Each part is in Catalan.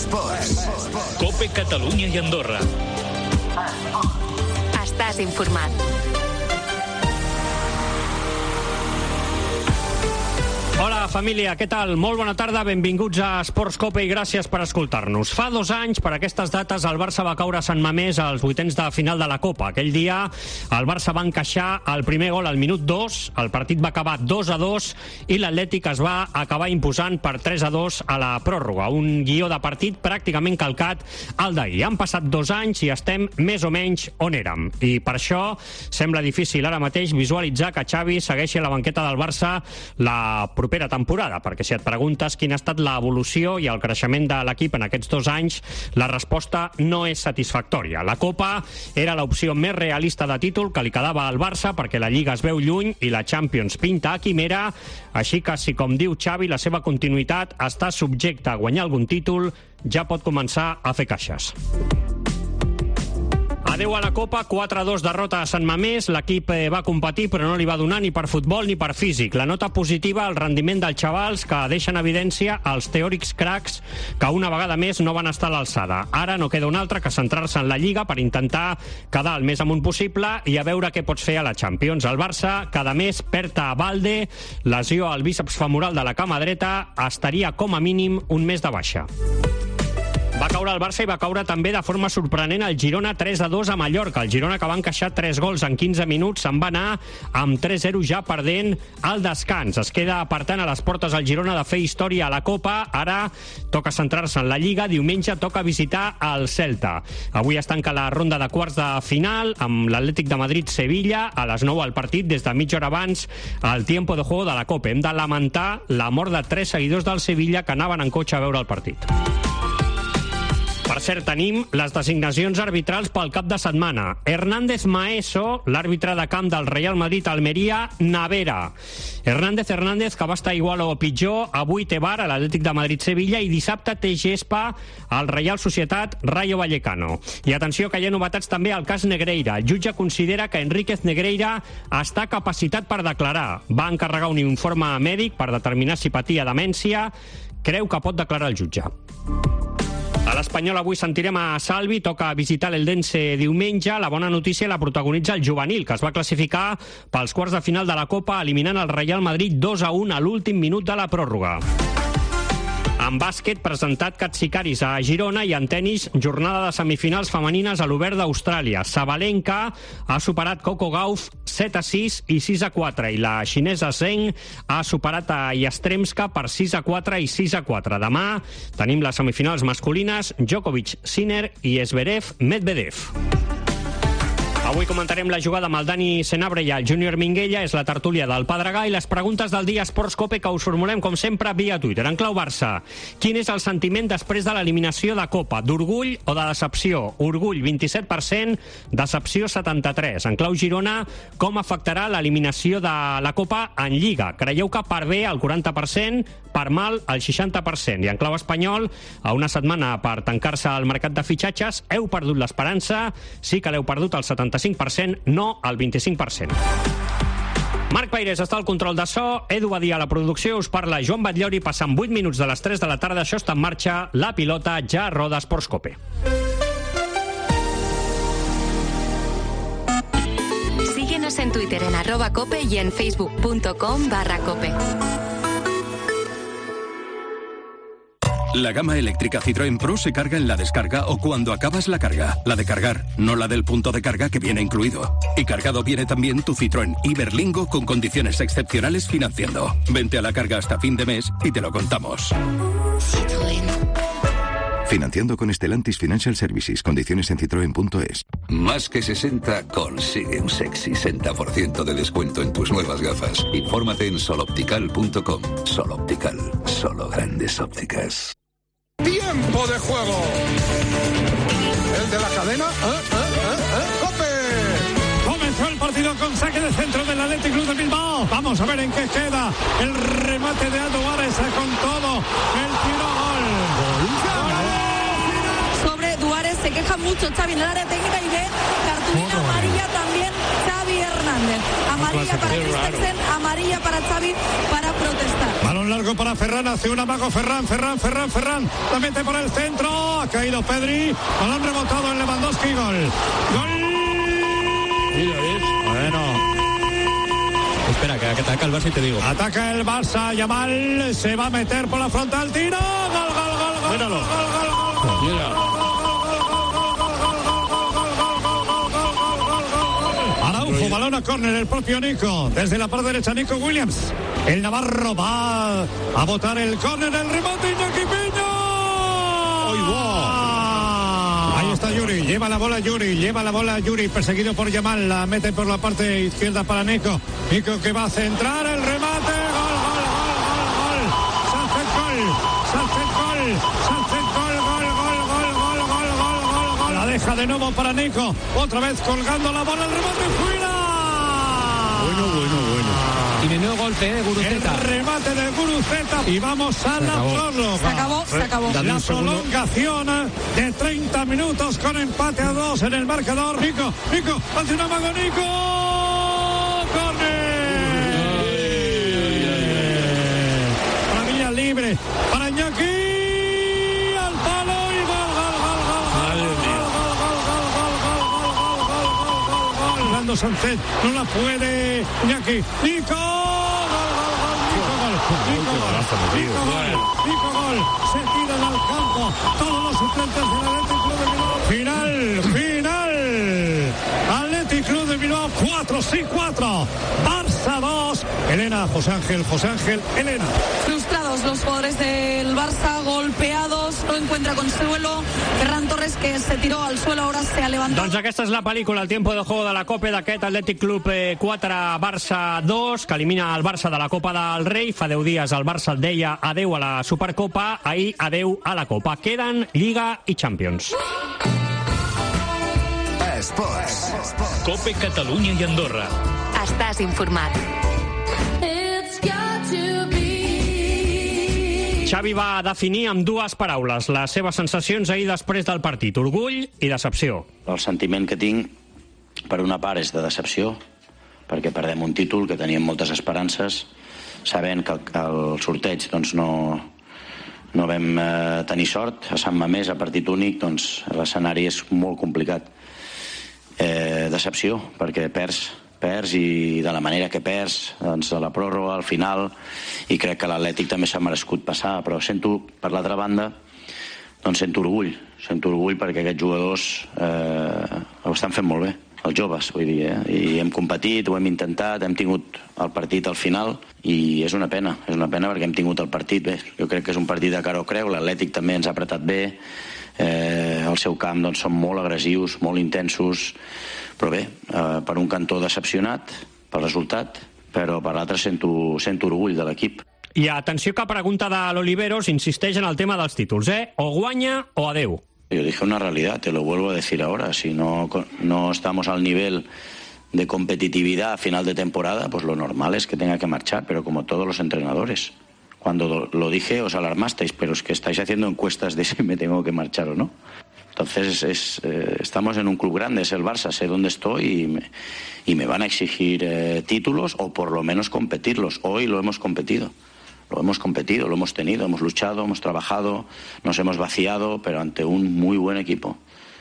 COPE Catalunya i Andorra. Estàs informat. Hola, família, què tal? Molt bona tarda, benvinguts a Esports Cope i gràcies per escoltar-nos. Fa 2 anys, per aquestes dates, el Barça va caure a Sant Mamés als vuitens de final de la Copa. Aquell dia, el Barça va encaixar el primer gol al minut 2, el partit va acabar 2-2 i l'Atlètic es va acabar imposant per 3-2 a la pròrroga. Un guió de partit pràcticament calcat al d'ahir. Han passat 2 anys i estem més o menys on érem. I per això sembla difícil ara mateix visualitzar que Xavi segueixi a la banqueta del Barça la propera temporada, perquè si et preguntes quina ha estat l'evolució i el creixement de l'equip en aquests 2 anys, la resposta no és satisfactòria. La Copa era l'opció més realista de títol que li quedava al Barça perquè la Lliga es veu lluny i la Champions pinta a quimera, així que si, com diu Xavi, la seva continuïtat està subjecta a guanyar algun títol, ja pot començar a fer caixes. Adeu a la Copa, 4-2 derrota a Sant Mamés. L'equip va competir però no li va donar ni per futbol ni per físic. La nota positiva al rendiment dels xavals que deixen evidència els teòrics cracs que una vegada més no van estar a l'alçada. Ara no queda un altre que centrar-se en la Lliga per intentar quedar el més amunt possible i a veure què pots fer a la Champions. El Barça cada mes perd a Balde, lesió al bíceps femoral de la cama dreta, estaria com a mínim un mes de baixa. Va caure el Barça i va caure també de forma sorprenent el Girona 3-2 a Mallorca. El Girona, que va encaixar 3 gols en 15 minuts, se'n va anar amb 3-0 ja perdent al descans. Es queda, per tant, a les portes el Girona de fer història a la Copa. Ara toca centrar-se en la Lliga. Diumenge toca visitar el Celta. Avui es tanca la ronda de quarts de final amb l'Atlètic de Madrid-Sevilla. A les 9 al partit, des de mitja hora abans, el tiempo de juego de la Copa. Hem de lamentar la mort de 3 seguidors del Sevilla que anaven en cotxe a veure el partit. Per cert, tenim les designacions arbitrals pel cap de setmana. Hernández Maeso, l'àrbitre de camp del Real Madrid-Almeria, Navera. Hernández, que va estar igual o pitjor, avui té bar a l'Atlètic de Madrid-Sevilla i dissabte té gespa al Real Societat Rayo Vallecano. I atenció que hi ha novetats també al cas Negreira. El jutge considera que Enríquez Negreira està capacitat per declarar. Va encarregar un informe mèdic per determinar si patia demència. Creu que pot declarar el jutge. A l'Espanyol avui sentirem a Salvi, toca visitar l'Eldense diumenge. La bona notícia la protagonitza el juvenil, que es va classificar pels quarts de final de la Copa eliminant el Real Madrid 2-1 a l'últim minut de la pròrroga. En bàsquet, presentat Katsikaris a Girona, i en tenis, jornada de semifinals femenines a l'Obert d'Austràlia. Sabalenka ha superat Coco Gauff 7-6 i 6-4, i la xinesa Zheng ha superat a Yastremska per 6-4 i 6-4. Demà tenim les semifinals masculines, Djokovic, Sinner i Zverev, Medvedev. Avui comentarem la jugada amb el Dani Senabre i el Júnior Minguella. És la tertúlia del Pedregà i les preguntes del dia Esports Cope que us formulem, com sempre, via Twitter. En clau Barça, quin és el sentiment després de l'eliminació de Copa? D'orgull o de decepció? Orgull, 27%, decepció, 73%. En clau Girona, com afectarà l'eliminació de la Copa en Lliga? Creieu que per bé, el 40%, per mal, el 60%. I en clau espanyol, a una setmana per tancar-se al mercat de fitxatges, heu perdut l'esperança? Sí que l'heu perdut el 75%, no el 25%. Marc Pairés està al control de so, Edu Badia a la producció, us parla Joan Batllori, passant 8 minuts de les 3 de la tarda. Això està en marxa, la pilota ja roda Esports Cope. Síguenos en Twitter en @cope y en facebook.com/cope. La gama eléctrica Citroën Pro se carga en la descarga o cuando acabas la carga. La de cargar, no la del punto de carga que viene incluido. Y cargado viene también tu Citroën Iberlingo con condiciones excepcionales financiando. Vente a la carga hasta fin de mes y te lo contamos. Citroën. Financiando con Stellantis Financial Services. Condiciones en citroen.es. Más que 60 consigue un sexy 60% de descuento en tus nuevas gafas. Infórmate en soloptical.com. Soloptical, solo grandes ópticas. ¡Tiempo de juego! ¿El de la cadena? ¡Cope! Comenzó el partido con saque de centro del Athletic Club de Bilbao. Vamos a ver en qué queda el remate de Aldo Vares con todo. El tiro gol. Sobre Duárez se queja aleja mucho Xavi en el área técnica y ve cartulina amarilla también Xavi Hernández. Amarilla para Christensen, amarilla para Xavi para protestar. Balón largo para Ferran, hace un amago Ferran, la mete por el centro, ha caído Pedri, balón rebotado en Lewandowski, gol. Bueno. Espera, que ataca el Barça y te digo. Ataca el Barça, Yamal se va a meter por la frontal, tiro, gol. Míralo. Araujo, balón a córner, el propio Nico. Desde la parte derecha, Nico Williams. El Navarro va a botar el córner, el remate, Iñaki Peña. Ahí está Yuri, lleva la bola Yuri, perseguido por Yamal, la mete por la parte izquierda para Nico. Nico que va a centrar, el remate, gol. Gol. La deja de nuevo para Nico, otra vez colgando la bola, el remate fuera. Bueno. Y menudo golpe de Guruceta. El remate de Guruceta y vamos a la prórroga. Se acabó. La prolongación de 30 minutos con empate a 2 en el marcador. Nico, hace una mano Nico. ¡Córner! Para Villa libre, para Iñaki. Al palo y gol. Fernando Sánchez no la puede. Iñaki. Nico gol, se tiran al campo todos los suplentes del Athletic Club de Bilbao. Final. Athletic Club de Bilbao 4, Barça 2. Elena, José Ángel, Elena. Frustrados los jugadores del Barça, golpeados, no encuentra consuelo. Ferran Torres, que se tiró al suelo, ahora se ha levantado. Doncs aquesta és la pel·lícula, el tiempo de juego de la Copa d'aquest Athletic Club 4, Barça 2, que elimina el Barça de la Copa del Rei. Fa 10 dies el Barça deia adeu a la Supercopa, ahir adeu a la Copa. Queden Lliga i Champions. Esports. Cope Catalunya i Andorra. Estàs informat. Xavi va definir amb dues paraules les seves sensacions ahir després del partit: orgull i decepció. El sentiment que tinc, per una part, és de decepció, perquè perdem un títol que teníem moltes esperances, sabent que el sorteig doncs, no vam tenir sort. A Sant Mamés, a partit únic, doncs, l'escenari és molt complicat. Decepció, perquè perds i de la manera que perds, doncs, de la pròrroga al final, i crec que l'Atlètic també s'ha merescut passar, però sento, per l'altra banda, doncs sento orgull perquè aquests jugadors ho estan fent molt bé, els joves, vull dir, i hem competit, ho hem intentat, hem tingut el partit al final, i és una pena perquè hem tingut el partit bé. Jo crec que és un partit de cara o creu, l'Atlètic també ens ha apretat bé, al seu camp doncs, són molt agressius, molt intensos, però bé, per un cantó decepcionat pel resultat, però per l'altre sento orgull de l'equip. I atenció que pregunta de l'Oliveros insisteix en el tema dels títols, o guanya o adeu. Yo dije una realidad, te lo vuelvo a decir ahora, si no estamos al nivel de competitividad a final de temporada, pues lo normal es que tenga que marchar, pero como todos los entrenadores. Cuando lo dije os alarmasteis, pero es que estáis haciendo encuestas de si me tengo que marchar o no. Entonces estamos en un club grande, es el Barça, sé dónde estoy y me van a exigir títulos o por lo menos competirlos. Hoy lo hemos competido, lo hemos tenido, hemos luchado, hemos trabajado, nos hemos vaciado, pero ante un muy buen equipo,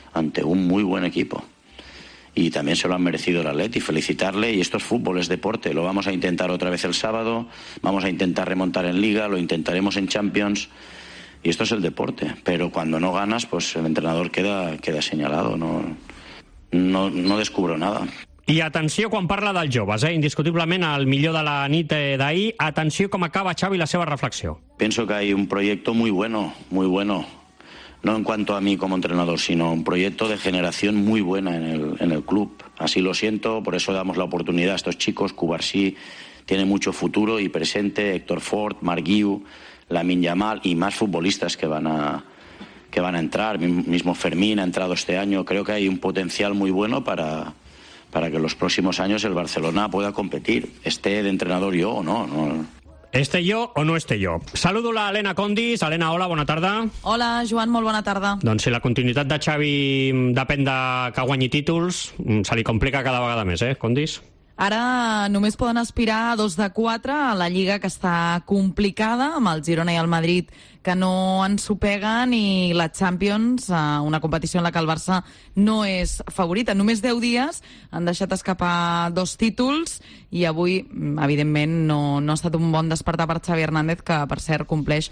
Y también se lo han merecido el Atleti, felicitarle, y esto es fútbol, es deporte, lo vamos a intentar otra vez el sábado, vamos a intentar remontar en Liga, lo intentaremos en Champions. Y esto es el deporte, pero cuando no ganas, pues el entrenador queda señalado, no descubro nada. I atenció quan parla dels joves, indiscutiblement el millor de la nit d'ahir. Atenció com acaba Xavi la seva reflexió. Pienso que hay un proyecto muy bueno, no en cuanto a mí como entrenador, sino un proyecto de generación muy buena en el club. Así lo siento, por eso damos la oportunidad a estos chicos. Cubarsí tiene mucho futuro y presente, Héctor Ford, Marc Guiu, Lamine Yamal y más futbolistas que van a entrar. Mismo Fermín ha entrado este año. Creo que hay un potencial muy bueno para que en los próximos años el Barcelona pueda competir, esté de entrenador yo o no. Este yo o no este yo. Saludo a Helena Condis. Helena, hola, bona tarda. Hola, Joan, molt bona tarda. Doncs si la continuïtat de Xavi depèn de que guanyi títols, se li complica cada vegada més, Condis? Ara només poden aspirar a 2 de 4 a la Lliga, que està complicada, amb el Girona i el Madrid que no ensopeguen, i la Champions, una competició en la que el Barça no és favorita. Només 10 dies han deixat escapar 2 títols i avui, evidentment, no ha estat un bon despertar per Xavi Hernández, que, per cert, compleix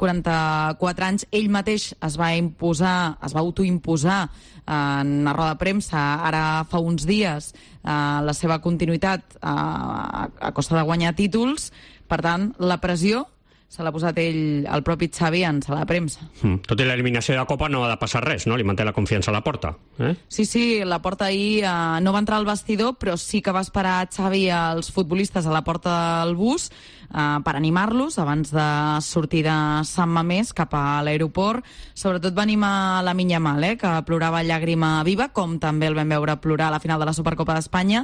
44 anys. Ell mateix es va autoimposar en una roda de premsa ara fa uns dies la seva continuïtat a costa de guanyar títols. Per tant, la pressió se l'ha posat ell, el propi Xavi, en sala de premsa. Tot i l'eliminació de Copa no ha de passar res, no? Li manté la confiança a la Porta. Sí, la Porta ahir no va entrar al vestidor, però sí que va esperar Xavi als futbolistes a la porta del bus per animar-los abans de sortir de Sant Mamés cap a l'aeroport. Sobretot va animar Lamine Yamal, que plorava llàgrima viva, com també el vam veure plorar a la final de la Supercopa d'Espanya.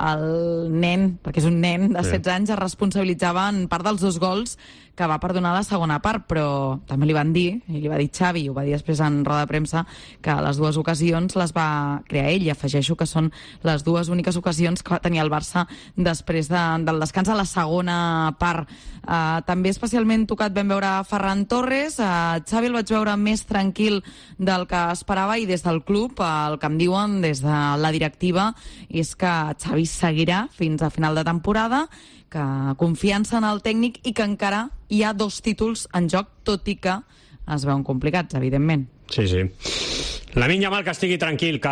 El nen, perquè és un nen de 16 anys, es responsabilitzava en part dels 2 gols que va perdonar la segona part, però també li van dir, i li va dir Xavi, i ho va dir després en roda de premsa, que les 2 ocasions les va crear ell, i afegeixo que són les 2 úniques ocasions que va tenir el Barça després del descans a la segona part. També especialment tocat vam veure Ferran Torres. Xavi el vaig veure més tranquil del que esperava, i des del club el que em diuen des de la directiva és que Xavi seguirà fins a final de temporada, que confiança en el tècnic i que encara hi ha 2 títols en joc, tot i que es veuen complicats, evidentment. Sí. Lamine Yamal, que estigui tranquil, que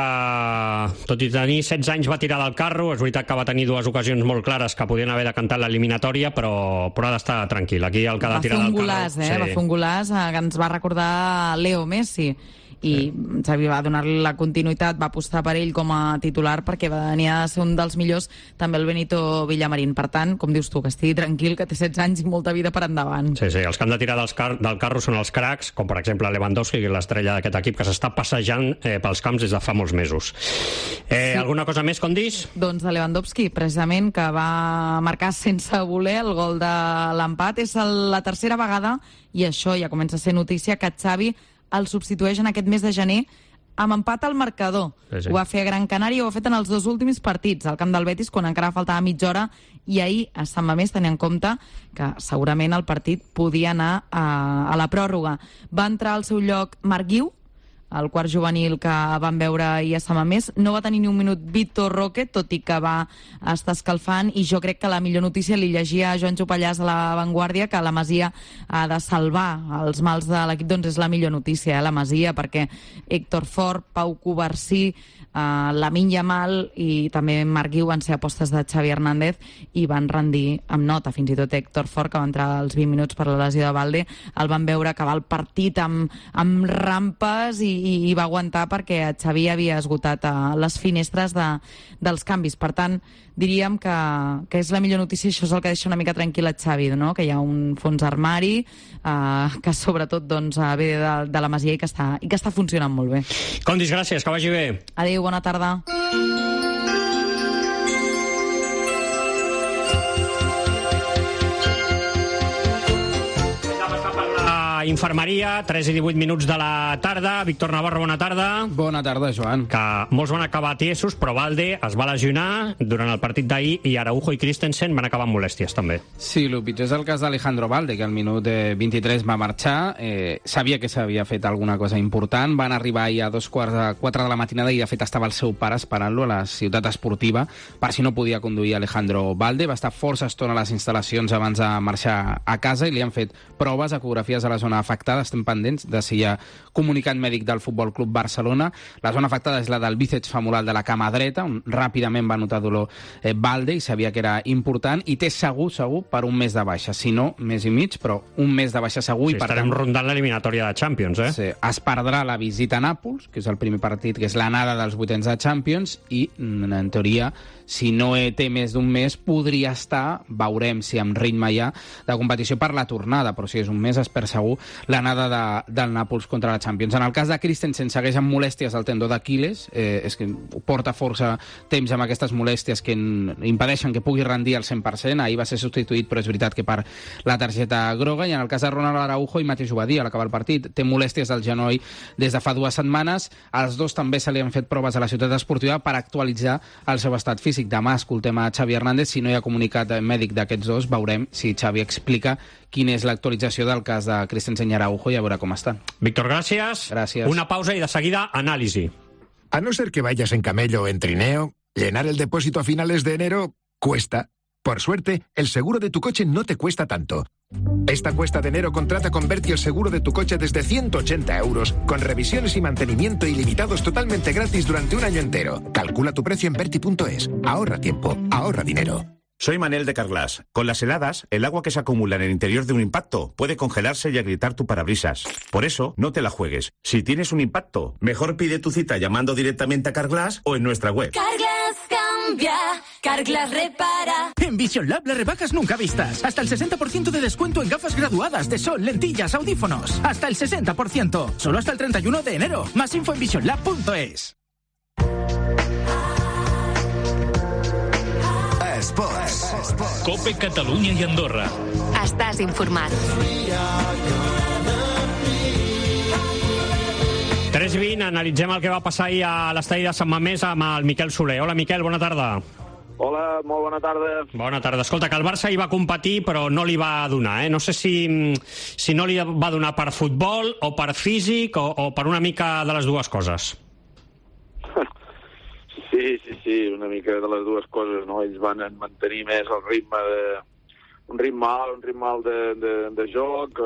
tot i tenir 16 anys va tirar del carro. És veritat que va tenir 2 ocasions molt clares que podien haver decantat l'eliminatòria, però ha d'estar tranquil. Aquí el que ha de tirar del carro... Va fer un golaç que ens va recordar Leo Messi, i Xavi va donar-li la continuïtat, va apostar per ell com a titular perquè venia a ser un dels millors, també el Benito Villamarín. Per tant, com dius tu, que estigui tranquil, que té 16 anys i molta vida per endavant. Sí, els que han de tirar del carro són els cracs, com per exemple Lewandowski, que és l'estrella d'aquest equip, que s'està passejant pels camps des de fa molts mesos. Alguna cosa més, Condis? Doncs de Lewandowski, precisament, que va marcar sense voler el gol de l'empat. És la tercera vegada, i això ja comença a ser notícia, que Xavi el substitueix en aquest mes de gener amb empat al marcador. Sí. Ho va fer a Gran Canària, ho ha fet en els 2 últims partits, al camp del Betis, quan encara faltava mitja hora, i ahir a Sant Mamés, tenint en compte que segurament el partit podia anar a la pròrroga. Va entrar al seu lloc Marc Guiu, el quart juvenil que vam veure ahir a Sant Mamés. No va tenir ni un minut Vitor Roque, tot i que va estar escalfant, i jo crec que la millor notícia, li llegia a Joan Jopallàs a La Vanguardia, que la Masia ha de salvar els mals de l'equip. Doncs és la millor notícia, la Masia, perquè Héctor Fort, Pau Covarsí, Lamine Yamal i també Marc Guiu van ser apostes de Xavi Hernández i van rendir amb nota. Fins i tot Héctor Fort, que va entrar als 20 minuts per la lesió de Balde, el van veure acabar el partit amb rampes i va aguantar perquè Xavi havia esgotat les finestres dels canvis. Per tant, diríem que és la millor notícia. Això és el que deixa una mica tranquil a Xavi, no? Que hi ha un fons armari que sobretot ve de la Masia i que està funcionant molt bé. Condis, gràcies, que vagi bé. Adéu, bona tarda. Infermeria, 3 i 18 minuts de la tarda. Víctor Navarro, bona tarda. Bona tarda, Joan. Que molts van acabar tiesos, però Balde es va lesionar durant el partit d'ahir i Araujo i Christensen van acabar amb molèsties, també. Sí, el pitjor és el cas d'Alejandro Balde, que al minut 23 va marxar. Sabia que s'havia fet alguna cosa important. Van arribar ahir a 3:45 de la matinada i, de fet, estava el seu pare esperant-lo a la ciutat esportiva per si no podia conduir Alejandro Balde. Va estar força estona a les instal·lacions abans de marxar a casa i li han fet proves, ecografies a la zona afectada. Estem pendents de si hi ha comunicat mèdic del Futbol Club Barcelona. La zona afectada és la del bíceps femoral de la cama dreta, on ràpidament va notar dolor Balde i sabia que era important, i té segur per un mes de baixa. Si no, mes i mig, però un mes de baixa segur. Sí, i estarem rondant l'eliminatòria de Champions, Sí, es perdrà la visita a Nàpols, que és el primer partit, que és l'anada dels vuitens de Champions, i, en teoria, si no té més d'un mes, podria estar, veurem si amb ritme hi ha, de competició per la tornada, però si és un mes es perd segur l'anada del Nàpols contra la Champions. En el cas de Christensen segueix amb molèsties al tendó d'Aquiles, és que porta força temps amb aquestes molèsties que impedeixen que pugui rendir al 100%. Ahir va ser substituït, però és veritat que per la targeta groga. I en el cas de Ronald Araujo, i mateix ho va dir a l'acabar el partit, té molèsties al genoll des de fa 2 setmanes. Els dos també se li han fet proves a la ciutat esportiva per actualitzar el seu estat físic. Demà escoltem a Xavi Hernández. Si no hi ha comunicat mèdic d'aquests dos, veurem si Xavi explica quina és l'actualització del cas de Christensen i Araujo i a veure com estan. Víctor, gràcies. Gràcies. Una pausa y de seguida anàlisi. A no ser que vayas en camello o en trineo, llenar el depósito a finales de enero cuesta. Por suerte, el seguro de tu coche no te cuesta tanto. Esta cuesta de enero contrata con Berti el seguro de tu coche desde 180 euros, con revisiones y mantenimiento ilimitados totalmente gratis durante un año entero. Calcula tu precio en Berti.es. Ahorra tiempo, ahorra dinero. Soy Manel de Carglass. Con las heladas, el agua que se acumula en el interior de un impacto puede congelarse y agrietar tu parabrisas. Por eso, no te la juegues. Si tienes un impacto, mejor pide tu cita llamando directamente a Carglass o en nuestra web. Carglass cambia, Carglass repara. En Vision Lab las rebajas nunca vistas. Hasta el 60% de descuento en gafas graduadas de sol, lentillas, audífonos. Hasta el 60%. Solo hasta el 31 de enero. Más info en visionlab.es. Cope Catalunya i Andorra. Estàs informat. 3:20, analitzem el que va passar ahir a l'estadi de Sant Mamés amb el Miquel Soler. Hola, Miquel, bona tarda. Hola, molt bona tarda. Bona tarda. Escolta, que el Barça hi va competir, però no li va donar, eh? No sé si no li va donar per futbol o per físic o per una mica de les dues coses. Sí, una mica de les dues coses, no? Ells van mantenir més el ritme un ritme alt de joc,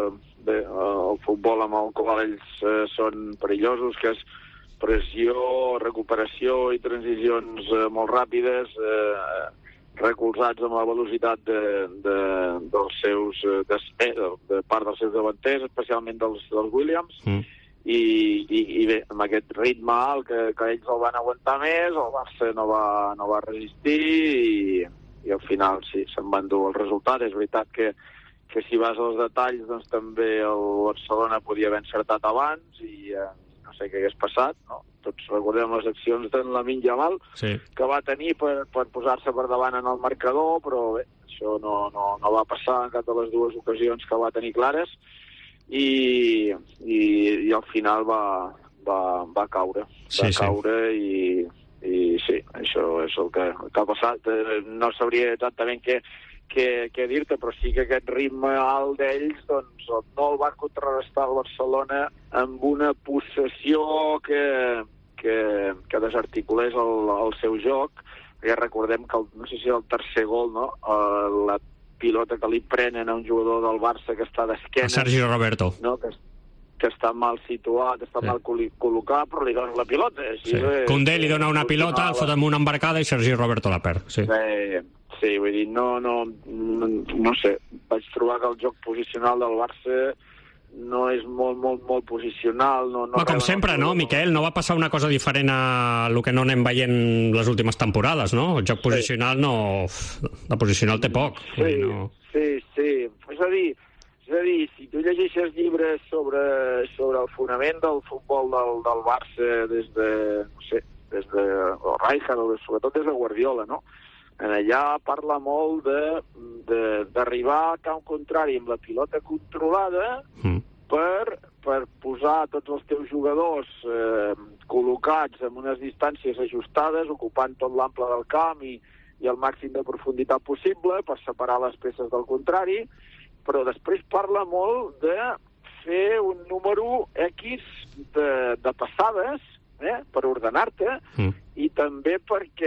el futbol amb el qual ells són perillosos, que és pressió, recuperació i transicions molt ràpides, recolzats amb la velocitat dels seus de part dels seus davanters, especialment dels Williams. I bé, amb aquest ritme alt que ells el van aguantar més, el Barça no va resistir i al final sí, se'n van dur el resultat. És veritat que si vas als detalls, doncs també el Barcelona podia haver encertat abans i no sé què hagués passat, no? Tots recordem les accions d'en Lamine Yamal, que va tenir per posar-se per davant en el marcador, però bé, això no va passar en cap de les dues ocasions que va tenir clares. I al final va caure. I sí, això és el que ha passat. No sabria exactament què dir-te, però sí que aquest ritme alt d'ells doncs, no el va contrarrestar el Barcelona amb una possessió que desarticulés el seu joc. Ja recordem que, no sé si el tercer gol, no? La pilota que li prenen a un jugador del Barça que està d'esquena, Sergi Roberto, no? Que està mal situat, està mal col·locat, però li donen la pilota. Koundé li dona una pilota, el fot amb una embarcada i Sergi Roberto la perd. Sí, vull dir, no sé, vaig trobar que el joc posicional del Barça no és molt posicional. Com sempre, no, Miquel? No va passar una cosa diferent a el que no anem veient les últimes temporades, no? El joc posicional de posicional té poc. Sí. És a dir, si tu llegeixes llibres sobre el fonament del futbol del Barça des de Rijkaard o sobretot des de Guardiola, no? Allà parla molt d'arribar a camp contrari amb la pilota controlada per posar tots els teus jugadors col·locats en unes distàncies ajustades, ocupant tot l'ample del camp i el màxim de profunditat possible per separar les peces del contrari, però després parla molt de fer un número X de passades per ordenar-te i també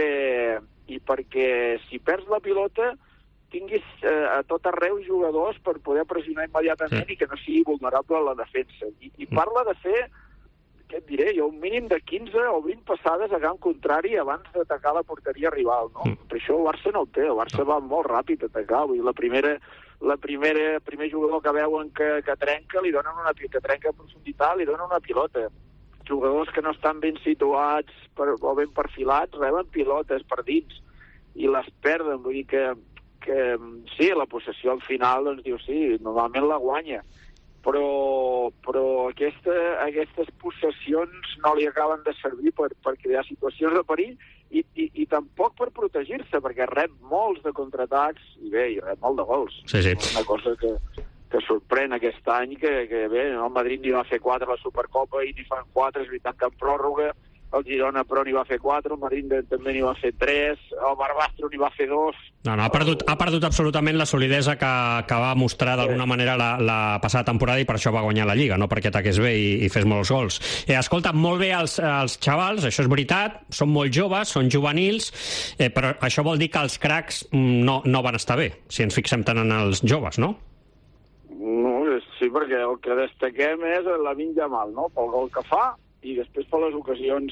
perquè si perds la pilota tinguis a tot arreu jugadors per poder pressionar immediatament i que no sigui vulnerable a la defensa. I parla de fer, què et diré jo, un mínim de 15 o 20 passades a camp contrari abans d'atacar la porteria rival, no? Per això el Barça no el té, el Barça va molt ràpid a atacar, vull dir, primer jugador que veuen que trenca, li donen una pilota, que trenca a profunditat, li donen una pilota. Jugadors que no estan ben situats o ben perfilats reben pilotes per dins i les perden, vull dir que sí, la possessió al final, doncs diu, sí, normalment la guanya, però aquestes possessions no li acaben de servir per crear situacions de perill i tampoc per protegir-se, perquè rep molts de contraatacs i bé, i rep molt de gols. Sí. Una cosa que sorprèn aquest any, que bé, el Madrid n'hi va fer 4 a la Supercopa i n'hi fan 4, és veritat que en pròrroga, el Girona però n'hi va fer 4, el Madrid també n'hi va fer 3, el Barbastro n'hi va fer 2... No, ha perdut absolutament la solidesa que va mostrar d'alguna manera la passada temporada i per això va guanyar la Lliga, no perquè ataqués bé i fes molts gols. Escolta, molt bé els xavals, això és veritat, són molt joves, són juvenils, però això vol dir que els cracs no van estar bé, si ens fixem tant en els joves, no? No, sí, perquè el que destaquem és Lamine Yamal, no?, pel gol que fa i després per les ocasions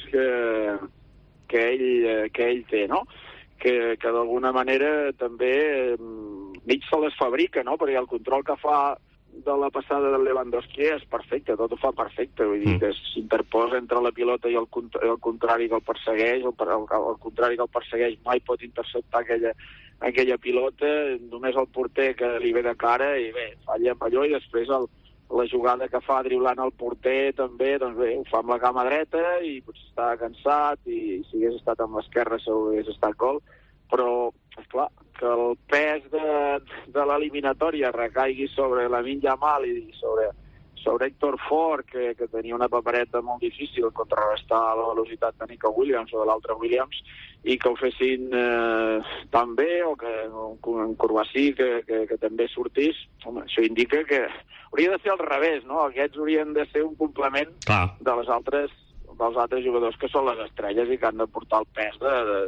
que ell té, no?, que d'alguna manera també mig se les fabrica, no?, perquè el control que fa de la passada del Lewandowski és perfecte, tot ho fa perfecte, vull dir que s'interposa entre la pilota i el contrari que el persegueix, el contrari que el persegueix mai pot interceptar aquella pilota, només el porter que li ve de cara i bé, falla amb allò i després la jugada que fa driblant el porter també, doncs bé, ho fa amb la cama dreta i potser està cansat i si hagués estat amb l'esquerra segur que hagués estat gol, però esclar, que el pes de l'eliminatòria recaigui sobre Lamine Yamal i sobre Héctor Ford, que tenia una papereta molt difícil contrarrestar la velocitat de Nico Williams o de l'altre Williams, i que ho fessin tan bé, o que en Courbací que també sortís, home, això indica que hauria de ser al revés, no? Aquests haurien de ser un complement dels altres jugadors que són les estrelles i que han de portar el pes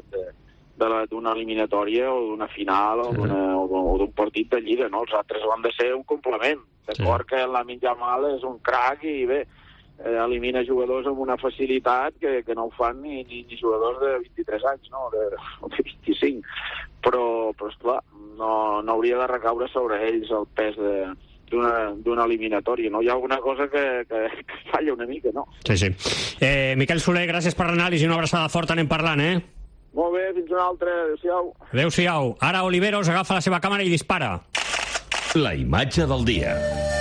d'una eliminatòria o d'una final o d'un partit de Lliga, no? Els altres han de ser un complement. D'acord que Lamine Yamal és un crac i bé, elimina jugadors amb una facilitat que no ho fan ni jugadors de 23 anys, no? De 25. Però esclar, no hauria de recaure sobre ells el pes d'una eliminatòria, no? Hi ha alguna cosa que falla una mica, no? Sí. Miquel Soler, gràcies per l'anàlisi, una abraçada forta, anem parlant, Molt bé, fins una altra, adéu-siau. Adéu-siau. Ara Oliveros agafa la seva càmera i dispara. La imatge del dia.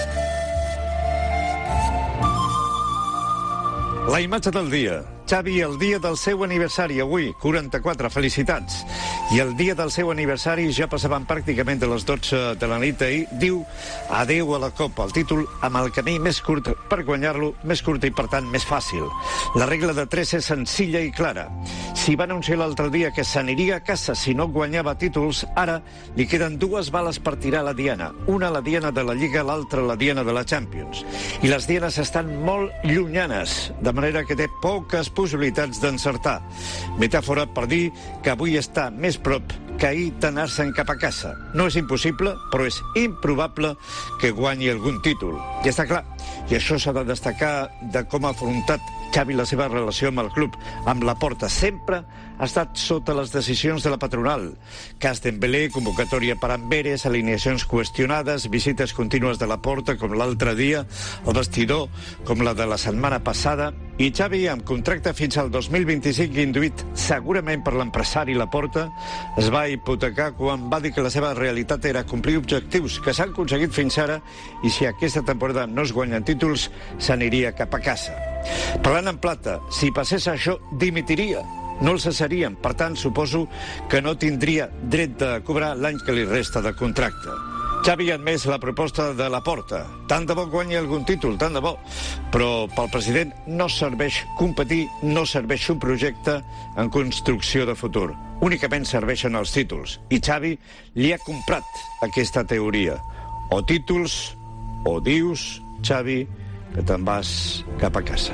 La imatge del dia. Xavi, el dia del seu aniversari, avui, 44, felicitats. I el dia del seu aniversari, ja passaven pràcticament de les 12 de la nit ahir, diu adeu a la Copa, el títol amb el camí més curt per guanyar-lo, més curt i, per tant, més fàcil. La regla de 3 és senzilla i clara. Si va anunciar l'altre dia que s'aniria a casa si no guanyava títols, ara li queden 2 bales per tirar a la diana. Una la diana de la Lliga, l'altra la diana de la Champions. I les dianes estan molt llunyanes, de manera que té poques possibilitats d'encertar. Metàfora per dir que avui està més prop que ahir d'anar-se'n cap a casa. No és impossible, però és improbable que guanyi algun títol. I està clar, i això s'ha de destacar de com ha afrontat Xavi la seva relació amb el club, amb Laporta. Sempre ha estat sota les decisions de la patronal. Cas Dembélé, convocatòria per Amberes, alineacions qüestionades, visites contínues de Laporta, com l'altre dia, el vestidor, com la de la setmana passada, i Xavi, amb contracte fins al 2025, induït segurament per l'empresari Laporta, es va hipotecar quan va dir que la seva realitat era complir objectius que s'han aconseguit fins ara i si aquesta temporada no es guanyen títols, s'aniria cap a casa. Parlant en plata, si passés això, dimitiria. No el cessarien, per tant, suposo que no tindria dret de cobrar l'any que li resta de contracte. Xavi ha admès la proposta de Laporta. Tant de bo guanyi algun títol, tant de bo. Però pel president no serveix competir, no serveix un projecte en construcció de futur. Únicament serveixen els títols. I Xavi li ha comprat aquesta teoria. O títols, o dius, Xavi, que te'n vas cap a casa.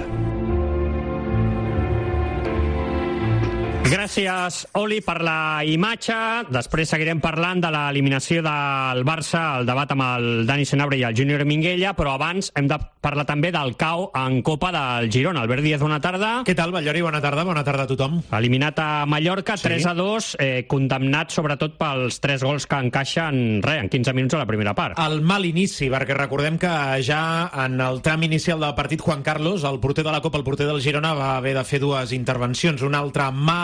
Gràcies, Oli, per la imatge. Després seguirem parlant de l'eliminació del Barça, el debat amb el Dani Senabre i el Júnior Minguella, però abans hem de parlar també del cau en Copa del Girona. Albert Díaz, bona tarda. Què tal, Ballori? Bona tarda a tothom. Eliminat a Mallorca, 3-2, condemnat sobretot pels 3 gols que encaixen en 15 minuts a la primera part. El mal inici, perquè recordem que ja en el tram inicial del partit Juan Carlos, el porter de la Copa, el porter del Girona, va haver de fer 2 intervencions. Una altra mala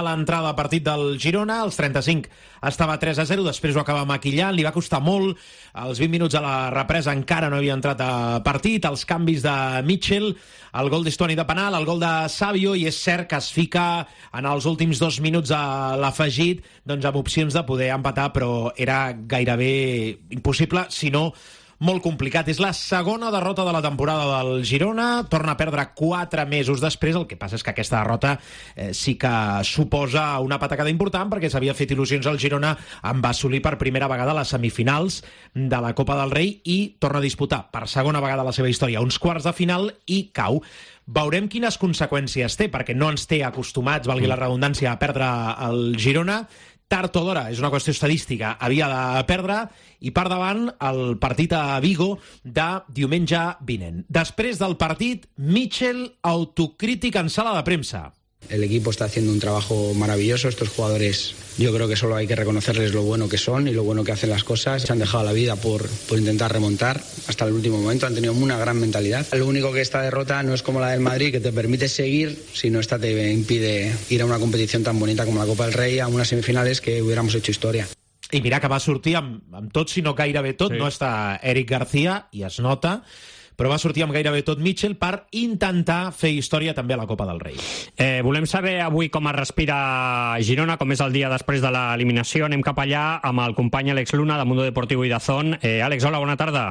l'entrada a partit del Girona, als 35 estava 3-0, després ho acaba maquillant, li va costar molt, als 20 minuts a la represa encara no havia entrat a partit, els canvis de Mitchell, el gol d'Estuani de penal, el gol de Savio, i és cert que es fica en els últims 2 minuts a l'afegit, doncs amb opcions de poder empatar, però era gairebé impossible, si no molt complicat. És la segona derrota de la temporada del Girona, torna a perdre 4 mesos després. El que passa és que aquesta derrota sí que suposa una patacada important, perquè s'havia fet il·lusions al Girona en assolir per primera vegada les semifinals de la Copa del Rei i torna a disputar per segona vegada a la seva història uns quarts de final i cau. Veurem quines conseqüències té, perquè no ens té acostumats, valgui la redundància, a perdre el Girona. Tard o d'hora, és una qüestió estadística, havia de perdre, i per davant el partit a Vigo de diumenge vinent. Després del partit, Mitchell autocrític en sala de premsa. El equipo está haciendo un trabajo maravilloso. Estos jugadores, yo creo que solo hay que reconocerles lo bueno que son y lo bueno que hacen las cosas. Se han dejado la vida por intentar remontar hasta el último momento. Han tenido una gran mentalidad. Lo único que esta derrota no es como la del Madrid, que te permite seguir, sino esta te impide ir a una competición tan bonita como la Copa del Rey, a unas semifinales que hubiéramos hecho historia. I mira que va sortir amb tot, si no gairebé tot. Sí. No està Eric García, i es nota, però va sortir amb gairebé tot Mitchell per intentar fer història també a la Copa del Rei. Volem saber avui com es respira Girona, com és el dia després de l'eliminació. Anem cap allà amb el company Àlex Luna, de Mundo Deportivo i Dazón. Àlex, hola, bona tarda.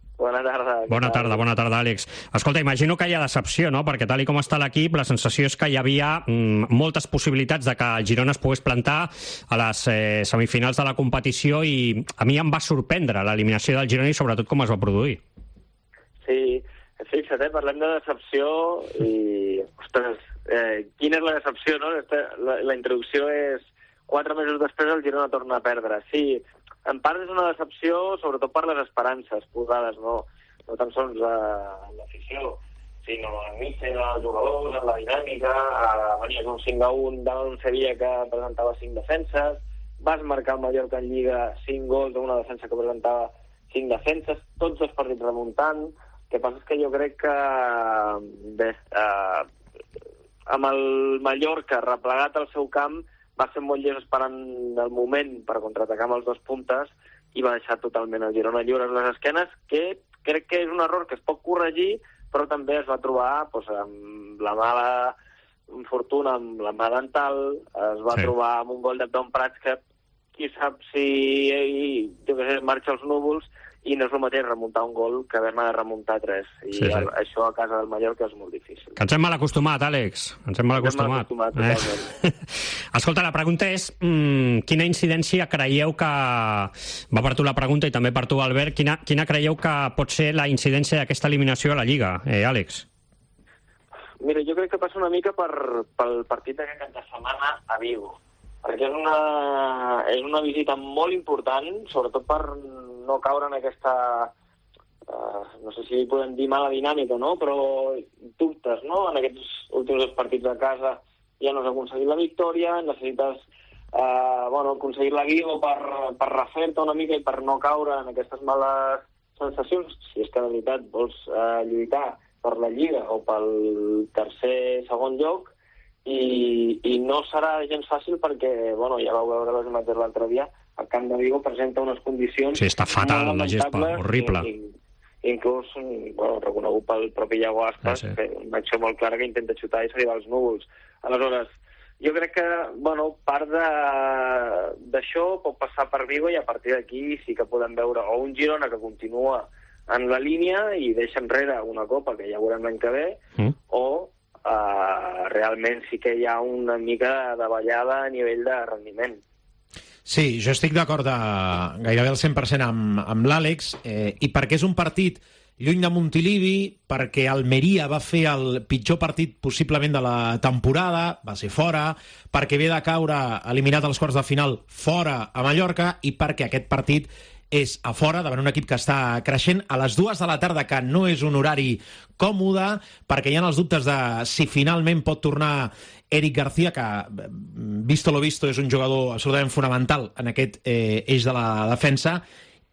Bona tarda, Àlex. Escolta, imagino que hi ha decepció, no? Perquè tal com està l'equip, la sensació és que hi havia moltes possibilitats de que el Girona es pogués plantar a les semifinals de la competició, i a mi em va sorprendre l'eliminació del Girona i sobretot com es va produir. Sí, fixa't, parlem de decepció i, ostres, quina és la decepció, no? La introducció és 4 mesos després el Girona torna a perdre. Sí, en part és una decepció, sobretot per les esperances posades, no tan sols l'afició, sinó en Mitchell, els jugadors, en la dinàmica. Venies un 5-1 davant un Sevilla que presentava 5 defenses, vas marcar el Mallorca en Lliga 5 gols d'una defensa que presentava 5 defenses, tots els partits remuntant. El que passa és que jo crec que amb el Mallorca replegat al seu camp va ser molt llest esperant el moment per contraatacar amb els 2 puntes i va deixar totalment el Girona lliure a les esquenes, que crec que és un error que es pot corregir, però també es va trobar amb la mala fortuna, amb la mà dental, es va trobar amb un gol de Tom Prats que qui sap si marxa als núvols, i no és el mateix remuntar un gol que haver-ne de remuntar 3. I això a casa del Mallorca és molt difícil. Que ens hem mal acostumat, Àlex. Ens hem mal acostumat. Escolta, la pregunta és quina incidència creieu que... Va per tu la pregunta i també per tu, Albert. Quina creieu que pot ser la incidència d'aquesta eliminació a la Lliga, Àlex? Mira, jo crec que passa una mica pel partit d'aquest cap de setmana a Vigo. Perquè és una visita molt important, sobretot per no caure en aquesta, no sé si podem dir mala dinàmica, no? Però dubtes, no? En aquests últims 2 partits a casa ja no has aconseguit la victòria, necessites aconseguir la Vigo per refer-te una mica i per no caure en aquestes males sensacions, si és que de veritat vols lluitar per la Lliga o pel segon lloc, i no serà gens fàcil perquè, ja vau veure les imatges l'altre dia, el camp de Vigo presenta unes condicions... Sí, està fatal, la gespa, horrible. Inclús, reconegut pel propi Iago Aspas, que una acció molt clara que intenta xutar i s'arriba als núvols. Aleshores, jo crec que, part d'això pot passar per Vigo i a partir d'aquí sí que podem veure o un Girona que continua en la línia i deixa enrere una Copa que ja veurem l'any que ve, o realment sí que hi ha una mica de ballada a nivell de rendiment. Sí, jo estic d'acord gairebé al 100% amb l'Àlex, i perquè és un partit lluny de Montilivi, perquè Almeria va fer el pitjor partit possiblement de la temporada, va ser fora, perquè ve de caure eliminat als quarts de final fora a Mallorca, i perquè aquest partit és a fora, davant un equip que està creixent, a les 2 de la tarda, que no és un horari còmode, perquè hi ha els dubtes de si finalment pot tornar Eric García, que, visto lo visto, és un jugador absolutament fonamental en aquest eix de la defensa,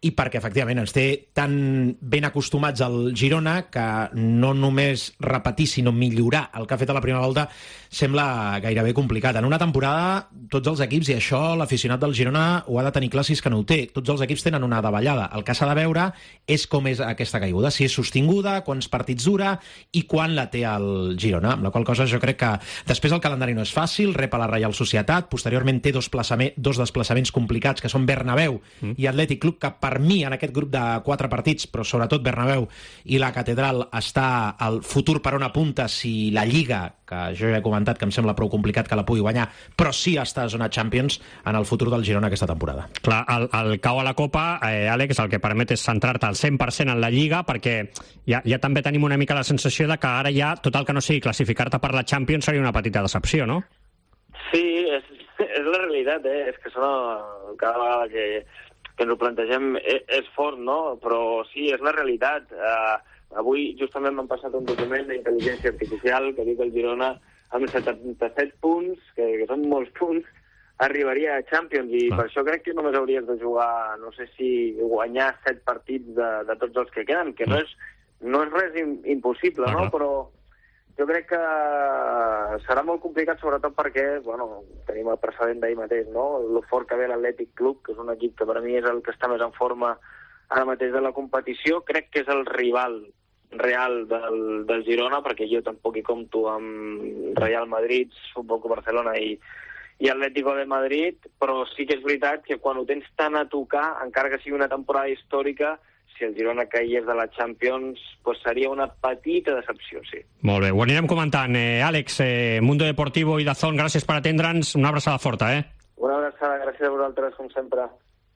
i perquè, efectivament, ens té tan ben acostumats al Girona que no només repetir, sinó millorar el que ha fet a la primera volta sembla gairebé complicat. En una temporada, tots els equips, i això l'aficionat del Girona ho ha de tenir clar si és que no ho té, tots els equips tenen una davallada. El que s'ha de veure és com és aquesta caiguda, si és sostinguda, quants partits dura i quan la té el Girona, amb la qual cosa jo crec que després el calendari no és fàcil, rep a la Reial Societat, posteriorment té dos desplaçaments complicats que són Bernabéu i Atlètic Club, que per mi en aquest grup de 4 partits, però sobretot Bernabéu i la Catedral, està al futur per on apunta si la Lliga, que jo ja he comentat que em sembla prou complicat que la pugui guanyar, però sí està a zona Champions en el futur del Girona aquesta temporada. Clar, el cau a la Copa, Àlex, el que permet és centrar-te al 100% en la Lliga, perquè ja també tenim una mica la sensació de que ara ja tot el que no sigui classificar-te per la Champions seria una petita decepció, no? Sí, és la realitat, és que cada vegada que ens ho plantegem és fort, no? Però sí, és la realitat. Avui justament m'han passat un document d'intel·ligència artificial que diu que el Girona, amb 77 punts, que són molts punts, arribaria a Champions, i per això crec que només hauries de jugar, no sé si guanyar 7 partits de tots els que queden, que no és res impossible, no? Però jo crec que serà molt complicat, sobretot perquè, tenim el precedent d'ahir mateix, no? Lo fort que ve l'Atlètic Club, que és un equip que per a mi és el que està més en forma ara mateix de la competició, crec que és el rival real del Girona, perquè jo tampoc hi compto amb Real Madrid, Futbol Club Barcelona i Atlético de Madrid, però sí que és veritat que quan ho tens tan a tocar, encara que sigui una temporada històrica, si el Girona caigués de la Champions, pues seria una petita decepció, sí. Molt bé, ho anirem comentant. Àlex, Mundo Deportivo i Dazón, gràcies per atendre'ns. Una abraçada forta, Una abraçada, gràcies a vosaltres, com sempre.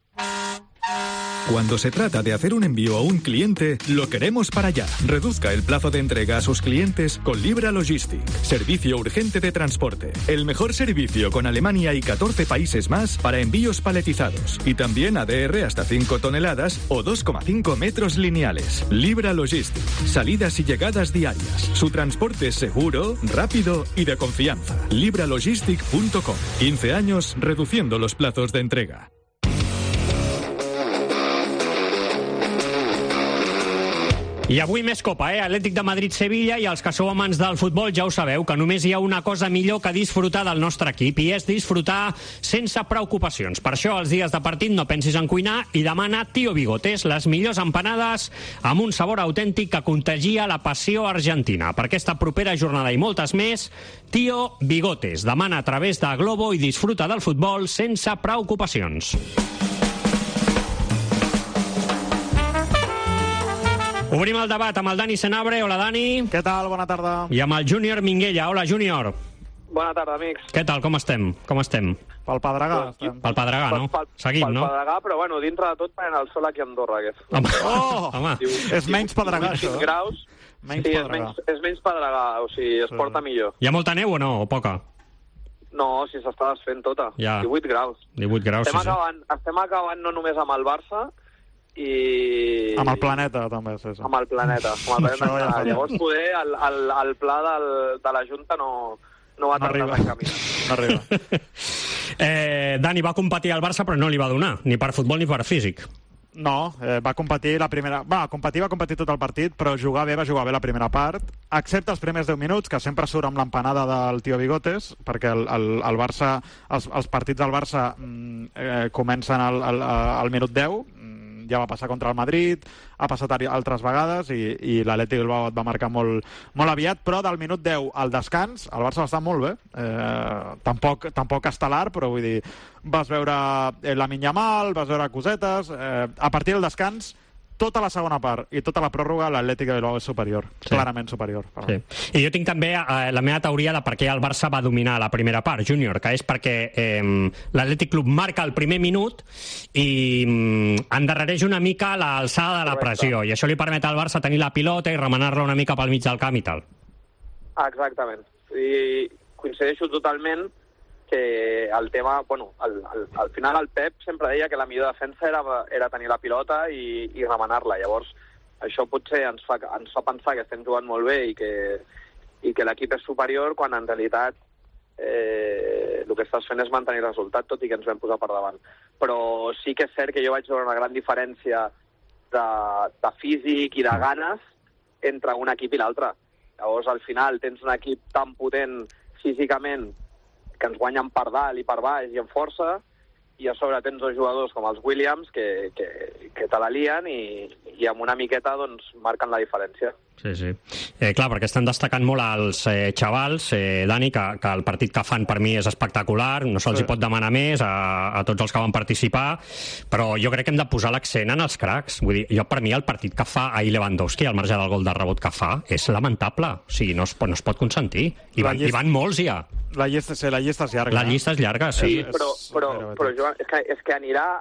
Cuando se trata de hacer un envío a un cliente, lo queremos para allá. Reduzca el plazo de entrega a sus clientes con Libra Logistic. Servicio urgente de transporte. El mejor servicio con Alemania y 14 países más para envíos paletizados. Y también ADR hasta 5 toneladas o 2,5 metros lineales. Libra Logistic. Salidas y llegadas diarias. Su transporte es seguro, rápido y de confianza. libralogistic.com. 15 años reduciendo los plazos de entrega. I avui més Copa, Atlètic de Madrid-Sevilla, i els que sou amants del futbol ja ho sabeu, que només hi ha una cosa millor que disfrutar del nostre equip, i és disfrutar sense preocupacions. Per això, els dies de partit no pensis en cuinar i demana Tío Bigotes, les millors empanades amb un sabor autèntic que contagia la passió argentina. Per aquesta propera jornada i moltes més, Tío Bigotes. Demana a través de Globo i disfruta del futbol sense preocupacions. Obrim el debat amb el Dani Senabre. Hola, Dani. Què tal? Bona tarda. I amb el Júnior Minguella. Hola, Júnior. Bona tarda, amics. Què tal? Com estem? Pel Pedregà. Pel Pedregà, no? Seguim, no? Pel Pedregà, però bueno, dintre de tot prenent el sol aquí a Andorra, aquest. Home. És menys Pedregà, això. 25 graus. Sí, és menys Pedregà, o sigui, es porta millor. Hi ha molta neu o no? O poca? No, si s'està desfent tota. 18 graus. 18 graus, sí. Estem acabant no només amb el Barça, i... Amb el Planeta, també, sí. Amb el Planeta. Llavors, poder, el pla de la Junta no va tardar en caminar. No arriba. Dani, va competir al Barça, però no li va donar, ni per futbol ni per físic. No, va competir la primera... Va competir tot el partit, però va jugar bé la primera part, excepte els primers 10 minuts, que sempre surt amb l'empanada del Tío Bigotes, perquè el Barça, els partits del Barça comencen al minut 10, ja va passar contra el Madrid, ha passat altres vegades i l'Atlètic Bilbao et va marcar molt aviat, però del minut 10 al descans el Barça va estar molt bé, tampoc estel·lar, però vull dir, vas veure Lamine Yamal, vas veure cosetes, a partir del descans tota la segona part i tota la pròrroga l'Atlètic de Bilbao és superior, clarament superior. Sí. I jo tinc també la meva teoria de per què el Barça va dominar la primera part, Júnior, que és perquè l'Atlètic Club marca el primer minut i endarrereix una mica l'alçada de la pressió, i això li permet al Barça tenir la pilota i remenar-la una mica pel mig del camp i tal. Exactament. I coincideixo totalment que el tema, al final el Pep sempre deia que la millor defensa era tenir la pilota i remenar-la. Llavors, això potser ens fa pensar que estem jugant molt bé i que l'equip és superior, quan en realitat el que estàs fent és mantenir el resultat, tot i que ens vam posar per davant. Però sí que és cert que jo vaig veure una gran diferència de físic i de ganes entre un equip i l'altre. Llavors, al final, tens un equip tan potent físicament que ens guanyen per dalt i per baix i en força, i a sobre tens dos jugadors com els Williams que te la lien i amb una miqueta doncs, marquen la diferència. Sí, sí. Clar, perquè estan destacant molt els xavals, Dani, que el partit que fan per mi és espectacular, no se'ls hi pot demanar més a tots els que van participar, però jo crec que hem de posar l'accent en els cracs. Vull dir, jo per mi el partit que fa ahir Lewandowski, al marge del gol de rebot que fa, és lamentable. O sigui, no es pot consentir. I van molts ja. La llista és llarga. La llista és llarga, sí. Però Joan, és que anirà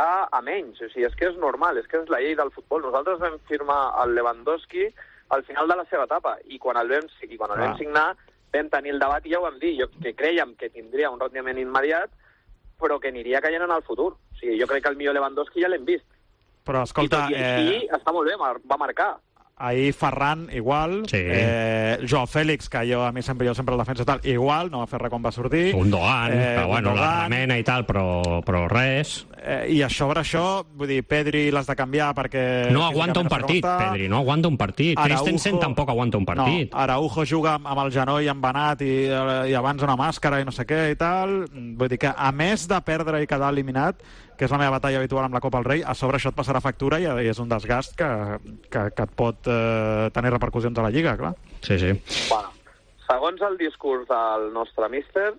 a menys. O sigui, és que és normal, és que és la llei del futbol. Nosaltres vam firmar el Lewandowski al final de la seva etapa, i quan el vam signar vam tenir el debat i ja ho vam dir, que crèiem que tindria un rendiment immediat, però que aniria caient en el futur. O sigui, jo crec que el millor Lewandowski ja l'hem vist. Però escolta... I així està molt bé, va marcar. Ahir Ferran, igual. Sí. Joao Félix, que jo sempre el defensa tal, igual, no va fer res quan va sortir. Gundogan, que bueno, la remena i tal, però res. I sobre això, vull dir, Pedri l'has de canviar perquè... No aguanta un partit, Pedri, no aguanta un partit. Christensen tampoc aguanta un partit. No, Araujo juga amb el genoll embenat i abans una màscara i no sé què i tal. Vull dir que, a més de perdre i quedar eliminat, que és la meva batalla habitual amb la Copa del Rei, a sobre això et passarà factura i és un desgast que et pot tenir repercussions a la Lliga, clar. Sí, sí. Bueno, segons el discurs del nostre míster,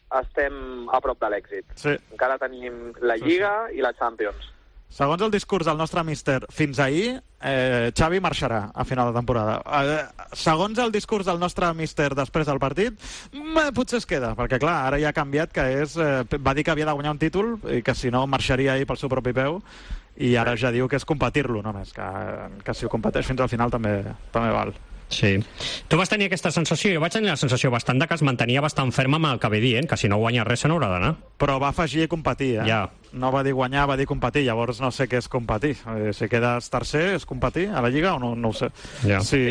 estem a prop de l'èxit. Sí. Encara tenim la Lliga i la Champions. Segons el discurs del nostre míster fins ahir, Xavi marxarà a final de temporada. Segons el discurs del nostre míster després del partit, potser es queda, perquè clar, ara ja ha canviat, que va dir que havia de guanyar un títol i que si no marxaria ahir pel seu propi peu, i ara ja diu que és competir-lo només, que si ho competeix fins al final també val. Sí. Tu vas tenir aquesta sensació, jo vaig tenir la sensació bastant de que es mantenia bastant ferm amb el que ve dient, que si no guanya res se n'haurà d'anar. Però va afegir competir, Ja. No va dir guanyar, va dir competir, llavors no sé què és competir. Si quedes tercer, és competir a la Lliga o no ho sé. Ja. Sí.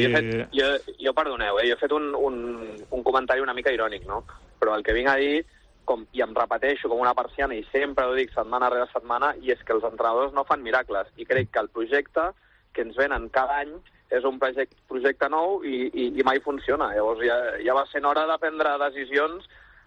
Jo perdoneu, jo he fet un comentari una mica irònic, no? Però el que vinc a dir, i em repeteixo com una persiana, i sempre ho dic setmana rere setmana, i és que els entrenadors no fan miracles, i crec que el projecte que ens venen cada any és un projecte nou i mai funciona. Llavors ja va sent hora de prendre decisions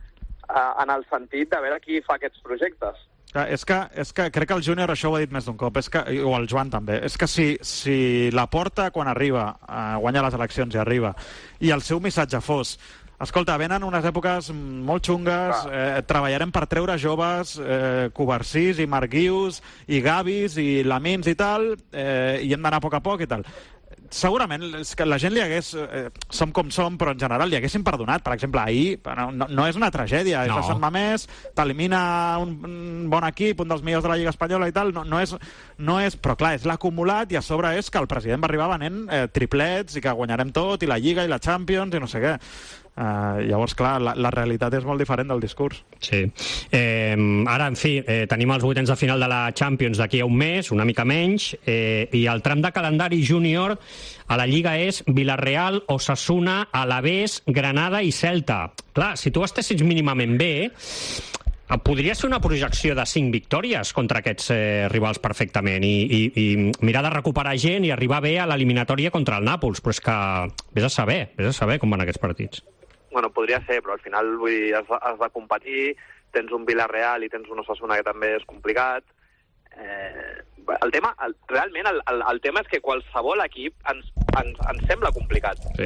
en el sentit de veure qui fa aquests projectes. És que crec que el Júnior això ho ha dit més d'un cop, o el Joan també, és que si la Porta quan arriba, guanya les eleccions i arriba, i el seu missatge fos: escolta, venen unes èpoques molt xungues, treballarem per treure joves, Covarsís i Marguius i Gavis i Lamins i tal, i hem d'anar a poc i tal. Segurament és que la gent li hagués... som com som, però en general li haguessin perdonat. Per exemple, ahir no és una tragèdia. No. És Sant Mamés, t'elimina un bon equip, un dels millors de la Lliga Espanyola i tal. No és... Però clar, és l'acumulat, i a sobre és que el president va arribar venent triplets i que guanyarem tot, i la Lliga i la Champions i no sé què. Llavors, clar, la realitat és molt diferent del discurs. Sí. Ara, en fi, tenim els vuitens de final de la Champions d'aquí a un mes, una mica menys, i el tram de calendari júnior a la Lliga és Villarreal, Osasuna, Alavés, Granada i Celta. Clar, si tu estessis mínimament bé, podria ser una projecció de 5 victòries contra aquests rivals perfectament i mirar de recuperar gent i arribar bé a l'eliminatòria contra el Nàpols, però és que vés a saber com van aquests partits. Bueno, podria ser, però al final vull dir, has de competir, tens un Villarreal i tens un Osasuna que també és complicat. El tema és que qualsevol equip ens sembla complicat. Sí.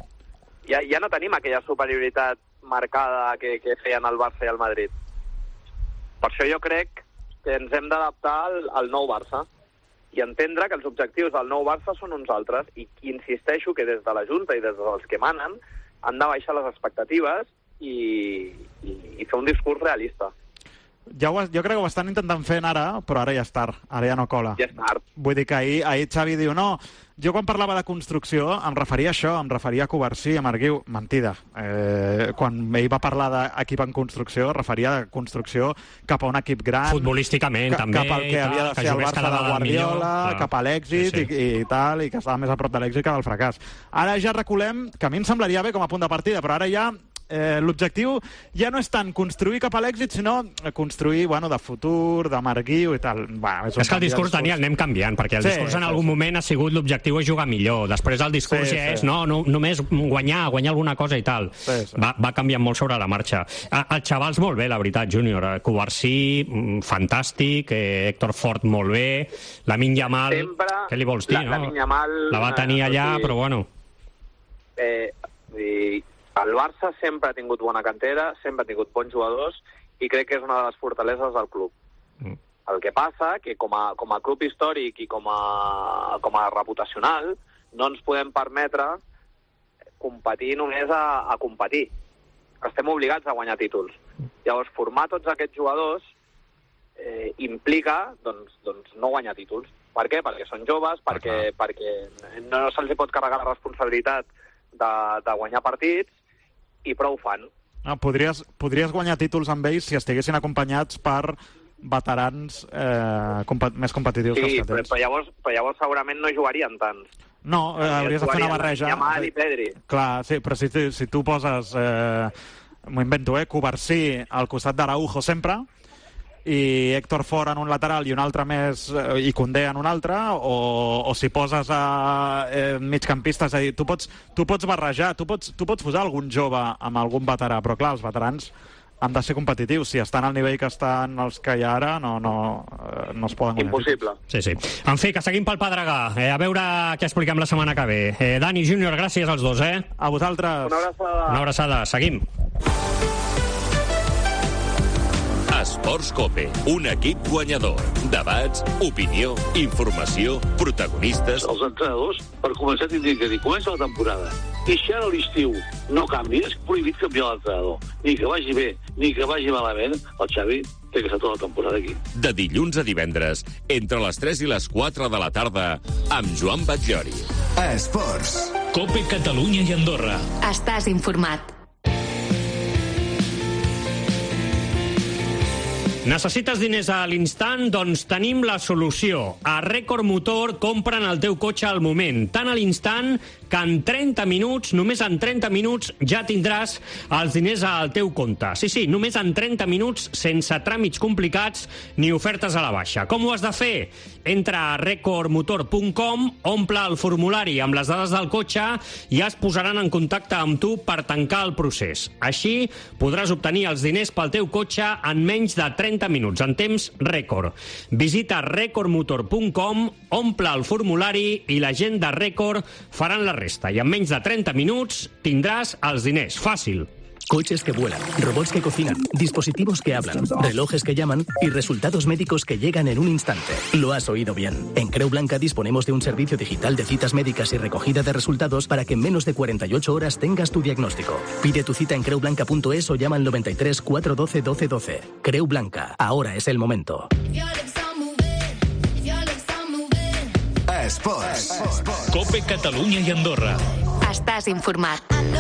Ja no tenim aquella superioritat marcada que feien el Barça i el Madrid. Per això jo crec que ens hem d'adaptar al nou Barça i entendre que els objectius del nou Barça són uns altres, i insisteixo que des de la Junta i des dels que manen han de baixar les expectatives i fer un discurs realista. Jo crec que ho estan intentant fer ara, però ara ja és tard, ara ja no cola. Ja és tard. Vull dir que ahir Xavi diu, no, jo quan parlava de construcció em referia a això, em referia a Covarsí, a Marguiu. Mentida. Quan ell va parlar d'equip en construcció, referia a construcció cap a un equip gran. Futbolísticament, també. Cap al que havia de fer el Barça de Guardiola, cap a l'èxit i tal, i que estava més a prop de l'èxit que del fracàs. Ara ja reculem, que a mi em semblaria bé com a punt de partida, però ara ja l'objectiu ja no és tant construir cap a l'èxit, sinó construir, de futur, de marguiu i tal. És que el discurs, Daniel, anem canviant, perquè el discurs en algun moment ha sigut l'objectiu és jugar millor. Després el discurs ja és només guanyar alguna cosa i tal. Va canviant molt sobre la marxa. Els xavals molt bé, la veritat, Júnior. Cubarsí, fantàstic, Héctor Fort molt bé, Lamine Yamal, què li vols dir, no? La va tenir allà, però bueno. El Barça sempre ha tingut bona cantera, sempre ha tingut bons jugadors i crec que és una de les fortaleses del club. El que passa que com a club històric i com a reputacional no ens podem permetre competir només a competir. Estem obligats a guanyar títols. Llavors, formar tots aquests jugadors implica no guanyar títols. Per què? Perquè són joves, perquè no se'ls pot carregar la responsabilitat de guanyar partits i prou fan. Podries guanyar títols amb ells si estiguessin acompanyats per veterans més competitius que els que tens. Però llavors segurament no jugarien tants. No, hauries de fer una barreja. Yamal i Pedri. Clar, sí, però si tu poses, m'ho invento, Cubarsí al costat d'Araujo sempre, i Héctor Fort en un lateral i un altre més, i Koundé en un altre, o si poses migcampistes, és a dir, tu pots barrejar, tu pots posar algun jove amb algun veterà, però clar, els veterans han de ser competitius. Si estan al nivell que estan els que hi ha ara, no es poden guanyar. Impossible. Sí. En fi, que seguim pel Pedregà. A veure què expliquem la setmana que ve. Dani, Júnior, gràcies als dos, A vosaltres. Una abraçada. Seguim. Esports Cope, un equip guanyador. Debats, opinió, informació, protagonistes. Els entrenadors, per començar, tindrien que dir, comença la temporada. I si ara a l'estiu no canvi, és prohibit canviar l'entrenador. Ni que vagi bé, ni que vagi malament, el Xavi té que estar tota la temporada aquí. De dilluns a divendres, entre les 3 i les 4 de la tarda, amb Joan Batllori. Esports. Cope Catalunya i Andorra. Estàs informat. Necessites diners a l'instant? Doncs tenim la solució. A Record Motor compren el teu cotxe al moment, tant a l'instant que en 30 minuts, només en 30 minuts, ja tindràs els diners al teu compte. Sí, només en 30 minuts, sense tràmits complicats ni ofertes a la baixa. Com ho has de fer? Entra a recordmotor.com, omple el formulari amb les dades del cotxe i es posaran en contacte amb tu per tancar el procés. Així podràs obtenir els diners pel teu cotxe en menys de 30 minuts, en temps rècord. Visita recordmotor.com, omple el formulari i la gent de Record faran la resta. I en menys de 30 minuts tindràs els diners. Fàcil. Coches que vuelan, robots que cocinan, dispositivos que hablan, relojes que llaman y resultados médicos que llegan en un instante. Lo has oído bien. En Creu Blanca disponemos de un servicio digital de citas médicas y recogida de resultados para que en menos de 48 horas tengas tu diagnóstico. Pide tu cita en creublanca.es o llama al 93 412 1212. Creu Blanca. Ahora es el momento. Esports. Cope Catalunya i Andorra. Estàs informat.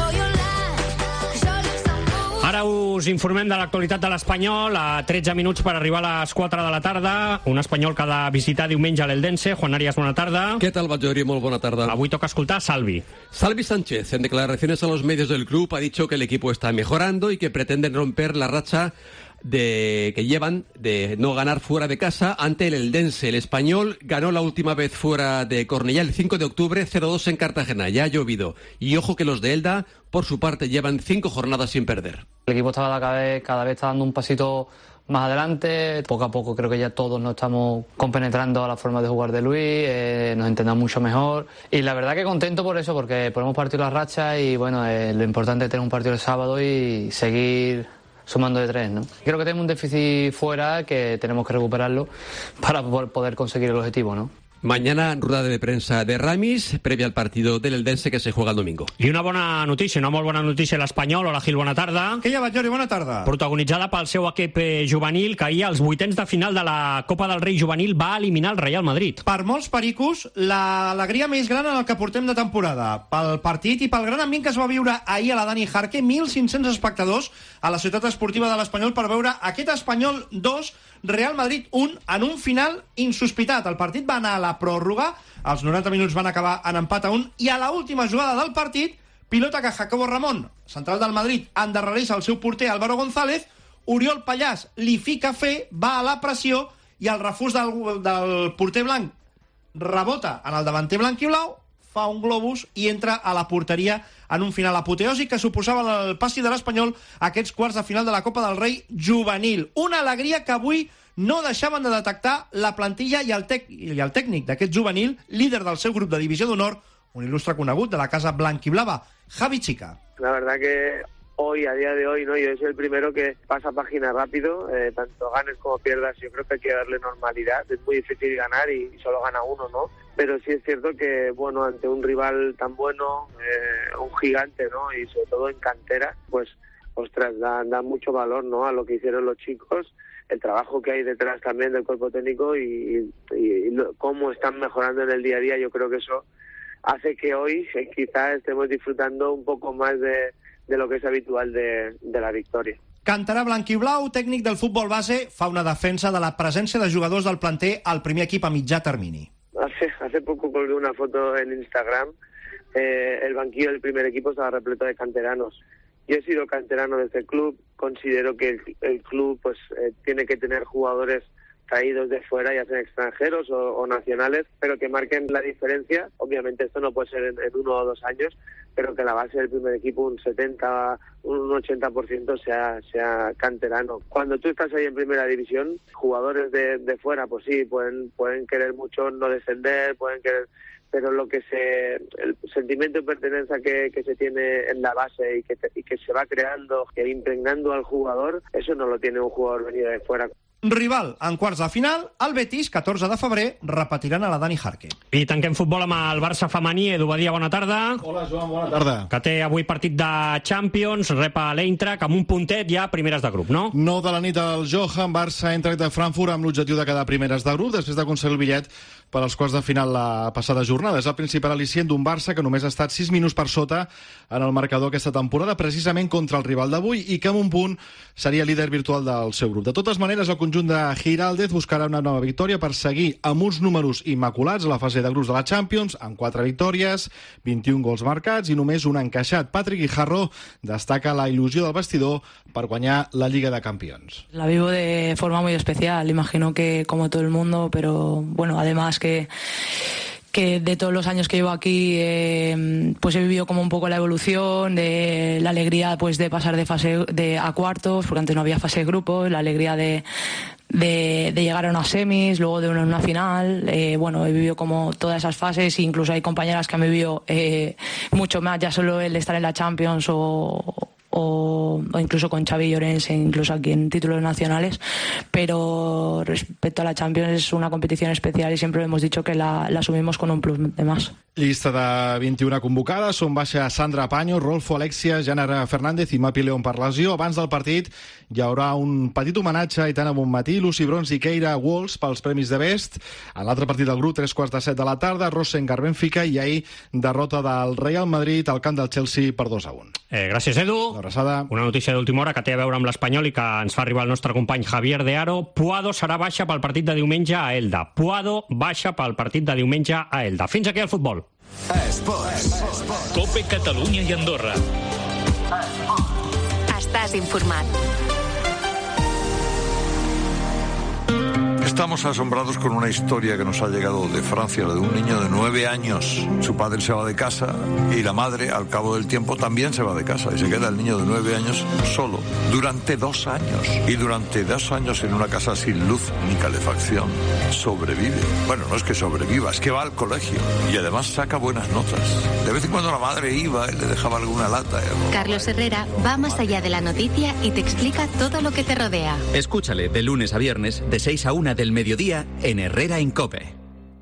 Ara us informem de l'actualitat de l'Espanyol a 13 minuts per arribar a les 4 de la tarda. Un Espanyol que ha de visitar diumenge a l'Eldense. Juan Arias, bona tarda. ¿Qué tal, Batllori? Muy buena tarde. Avui toca escoltar Salvi. Salvi Sánchez, en declaraciones a los medios del club, ha dicho que el equipo está mejorando y que pretenden romper la racha que llevan de no ganar fuera de casa ante el Eldense. El Español ganó la última vez fuera de Cornellá el 5 de octubre, 0-2 en Cartagena. Ya ha llovido. Y ojo que los de Elda, por su parte, llevan 5 jornadas sin perder. El equipo estaba cada vez está dando un pasito más adelante. Poco a poco creo que ya todos nos estamos compenetrando a la forma de jugar de Luis, nos entendemos mucho mejor. Y la verdad que contento por eso, porque podemos partir la racha y bueno, lo importante es tener un partido el sábado y seguir sumando de 3, ¿no? Creo que tenemos un déficit fuera que tenemos que recuperarlo para poder conseguir el objetivo, ¿no? Mañana, rueda de prensa de Ramis, previa al partido del Eldense que se juega el domingo. I una bona notícia, una molt bona notícia a l'Espanyol. Hola, Gil, bona tarda. Què hi ha, Batllori? Bona tarda. Protagonitzada pel seu equip juvenil, que ahir als vuitens de final de la Copa del Rei juvenil va eliminar el Real Madrid. Per molts pericos, l'alegria més gran en el que portem de temporada. Pel partit i pel gran ambient que es va viure ahir a la Dani Jarque, 1.500 espectadors a la ciutat esportiva de l'Espanyol per veure aquest Espanyol 2, Real Madrid 1, en un final insospitat. El partit va anar a la pròrroga, els 90 minuts van acabar en empat a 1 i a l'última jugada del partit, Pilota que Jacobo Ramón, central del Madrid, endarrereix el seu porter Álvaro González, Oriol Pallàs li fica fe, va a la pressió i el refús del porter blanc rebota en el davanter blanc i blau, fa un globus i entra a la porteria en un final apoteòsic que suposava el passi de l'Espanyol a aquests quarts de final de la Copa del Rei juvenil. Una alegria que avui no deixaven de detectar la plantilla i el tècnic d'aquest juvenil, líder del seu grup de divisió d'honor, un il·lustre conegut de la casa blanquiblava, Javi Chica. La verdad que hoy, a día de hoy, ¿no? Yo soy el primero que pasa página rápido, tanto ganes como pierdas. Yo creo que hay que darle normalidad. Es muy difícil ganar y solo gana uno, ¿no? Pero sí es cierto que, bueno, ante un rival tan bueno, un gigante, ¿no? Y sobre todo en cantera, pues, ostras, da mucho valor, ¿no? A lo que hicieron los chicos, el trabajo que hay detrás también del cuerpo técnico y cómo están mejorando en el día a día. Yo creo que eso hace que hoy quizás estemos disfrutando un poco más de lo que és habitual de la victòria. Cantarà blanquiblau, tècnic del futbol base, fa una defensa de la presència de jugadors del planter al primer equip a mitjà termini. Hace poco colgué una foto en Instagram. El banquillo del primer equipo estaba repleto de canteranos. Yo he sido canterano de este club. Considero que el club pues tiene que tener jugadores traídos de fuera, ya sean extranjeros o nacionales, pero que marquen la diferencia. Obviamente esto no puede ser en 1 o 2 años, pero que la base del primer equipo, un 70, un 80% sea canterano. Cuando tú estás ahí en primera división, jugadores de fuera, pues sí, pueden querer mucho no descender, pueden querer, pero el sentimiento de pertenencia que se tiene en la base y que se va creando e impregnando al jugador, eso no lo tiene un jugador venido de fuera. Rival en quarts de final, el Betis, 14 de febrer, repetiran a la Dani Jarque. I tanquem futbol amb el Barça femení. Edu Badia, bona tarda. Hola, Joan, bona tarda. Que té avui partit de Champions, rep a l'Eintracht amb un puntet ja primeres de grup, no? 9 de la nit al Johan, Barça, Eintracht de Frankfurt, amb l'objectiu de quedar primeres de grup, després d'aconseguir el bitllet per als quarts de final la passada jornada. És el principal al·licient d'un Barça que només ha estat 6 minuts per sota en el marcador aquesta temporada, precisament contra el rival d'avui, i que amb un punt seria líder virtual del seu grup. De totes maneres, el conjunt de Giraldez buscarà una nova victòria per seguir amb uns números immaculats a la fase de grups de la Champions, amb 4 victòries, 21 gols marcats i només un encaixat. Patrick Guijarro destaca la il·lusió del vestidor per guanyar la Lliga de Campions. La vivo de forma muy especial, imagino que como todo el mundo, pero bueno, además que de todos los años que llevo aquí pues he vivido como un poco la evolución de la alegría pues de pasar de fase a cuartos, porque antes no había fase de grupos, la alegría de llegar a unas semis, luego de una final. Bueno, he vivido como todas esas fases, e incluso hay compañeras que han vivido mucho más, ya solo el estar en la Champions o incluso con Xavi Llorens, incluso aquí en títulos nacionales, pero respecto a la Champions es una competición especial y siempre hemos dicho que la asumimos con un plus de más. Llista de 21 convocades, són baixa Sandra Paño, Rolfo Alexia, Jana Fernández i Mapi León per lesió. Abans del partit hi haurà un petit homenatge a Aitana Bonmatí, Lucy Brons i Keira Walsh pels Premis de Best. En l'altre partit del grup, 3:15 de la tarda, Rosengar Benfica, i ahir derrota del Real Madrid al camp del Chelsea per 2-1. Gràcies, Edu. Una notícia d'última hora que té a veure amb l'Espanyol i que ens fa arribar el nostre company Javier de Aro. Puado serà baixa pel partit de diumenge a Elda. Puado baixa pel partit de diumenge a Elda. Fins aquí el futbol. Esports. Cope Catalunya i Andorra. Estàs informat. Estamos asombrados con una historia que nos ha llegado de Francia, la de un niño de 9 años. Su padre se va de casa y la madre, al cabo del tiempo, también se va de casa. Y se queda el niño de 9 años solo durante 2 años. Y durante 2 años en una casa sin luz ni calefacción sobrevive. Bueno, no es que sobreviva, es que va al colegio. Y además saca buenas notas. De vez en cuando la madre iba y le dejaba alguna lata. Carlos Herrera va más allá de la noticia y te explica todo lo que te rodea. Escúchale de lunes a viernes, de 6 a 1 del mediodía en Herrera en COPE.